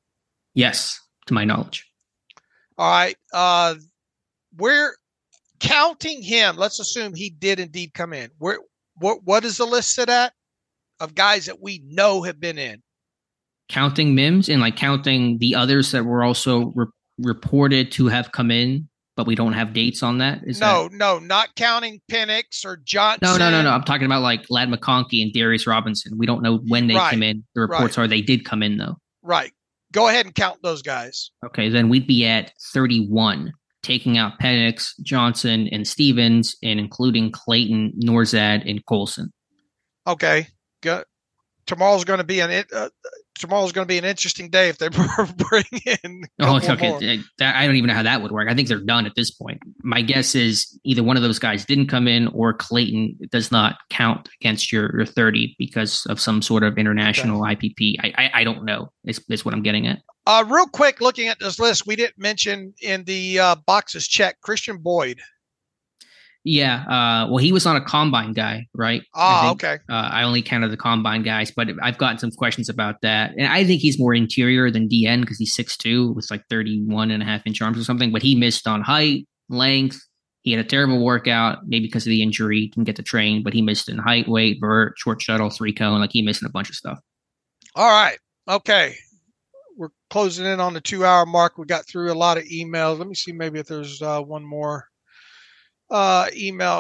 Yes, to my knowledge. All right. Uh, we're counting him. Let's assume he did indeed come in. Where what what is the list set at of guys that we know have been in? Counting Mims and like counting the others that were also re- reported to have come in, but we don't have dates on that. Is no, that... no, not counting Penix or Johnson. No, no, no, no. I'm talking about like Ladd McConkey and Darius Robinson. We don't know when they right. came in. The reports right. are they did come in though. Right. Go ahead and count those guys. Okay, then we'd be at thirty-one, taking out Penix, Johnson, and Stevens, and including Clayton, Nourzad, and Colson. Okay, good. Tomorrow's going to be an uh, tomorrow's going to be an interesting day if they bring in. Oh, okay. That, I don't even know how that would work. I think they're done at this point. My guess is either one of those guys didn't come in, or Clayton does not count against your, your thirty because of some sort of international okay. I P P. I, I I don't know. Is is what I'm getting at. Uh, real quick, looking at this list, we didn't mention in the uh, boxes check Christian Boyd. Yeah, uh, well, he was on a combine guy, right? Ah, okay. Uh, I only counted the combine guys, but I've gotten some questions about that. And I think he's more interior than D N because he's six two with like thirty-one and a half inch arms or something, but he missed on height, length. He had a terrible workout, maybe because of the injury, didn't get to train, but he missed in height, weight, vert, short shuttle, three cone. Like he missed in a bunch of stuff. All right. Okay. We're closing in on the two hour mark. We got through a lot of emails. Let me see maybe if there's uh, one more. Uh, email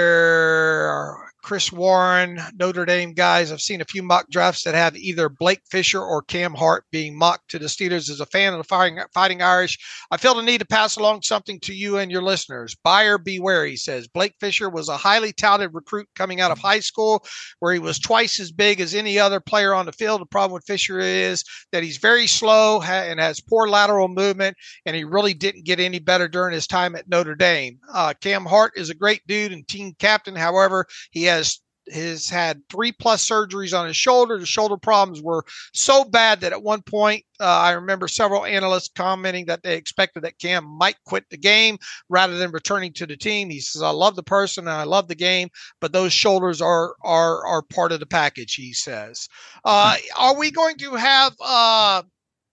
here. Chris Warren, Notre Dame guys. I've seen a few mock drafts that have either Blake Fisher or Cam Hart being mocked to the Steelers. As a fan of the Fighting, Fighting Irish, I feel the need to pass along something to you and your listeners. Buyer beware, he says. Blake Fisher was a highly touted recruit coming out of high school where he was twice as big as any other player on the field. The problem with Fisher is that he's very slow and has poor lateral movement, and he really didn't get any better during his time at Notre Dame. Uh, Cam Hart is a great dude and team captain. However, he has has had three plus surgeries on his shoulder. The shoulder problems were so bad that at one point, uh, I remember several analysts commenting that they expected that Cam might quit the game rather than returning to the team. He says, I love the person and I love the game, but those shoulders are, are, are part of the package, he says. Uh, are we going to have, uh,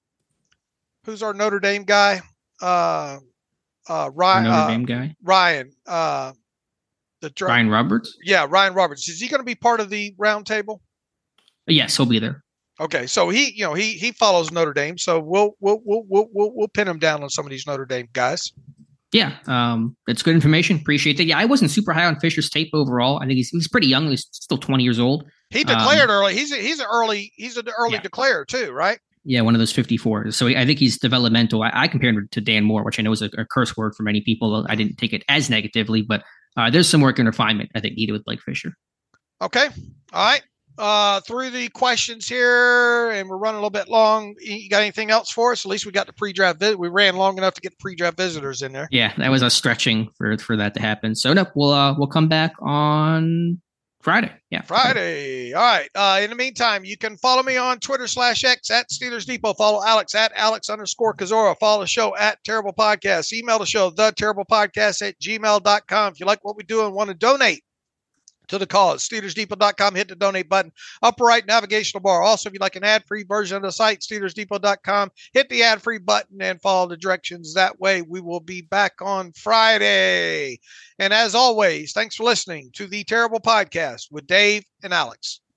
who's our Notre Dame guy? Uh, uh, Ryan, Notre uh, Dame guy? Ryan, uh, The dra- Ryan Roberts? Yeah, Ryan Roberts. Is he going to be part of the round table? Yes, he'll be there. Okay, so he, you know, he he follows Notre Dame, so we'll we'll we'll we'll we'll, we'll pin him down on some of these Notre Dame guys. Yeah, um, that's good information. Appreciate that. Yeah, I wasn't super high on Fisher's tape overall. I think he's he's pretty young. He's still twenty years old. He declared um, early. He's a, he's an early he's an early yeah. declarer too, right? Yeah, one of those fifty-fours. So I think he's developmental. I, I compared him to Dan Moore, which I know is a, a curse word for many people. I didn't take it as negatively, but uh, there's some work and refinement I think needed with Blake Fisher. Okay. All right. Uh, through the questions here, and we're running a little bit long. You got anything else for us? At least we got the pre-draft visit. We ran long enough to get the pre-draft visitors in there. Yeah, that was us stretching for for that to happen. So no, we'll uh, we'll come back on Friday. Yeah. Friday. All right. Uh, in the meantime, you can follow me on Twitter slash X at Steelers Depot. Follow Alex at Alex underscore Kozora. Follow the show at Terrible Podcast. Email the show, the Terrible Podcast at gmail dot com. If you like what we do and want to donate to the cause, Steelers Depot dot com, hit the donate button, upper right navigational bar. Also, if you'd like an ad-free version of the site, Steelers Depot dot com, hit the ad-free button and follow the directions. That way, we will be back on Friday. And as always, thanks for listening to the Terrible Podcast with Dave and Alex.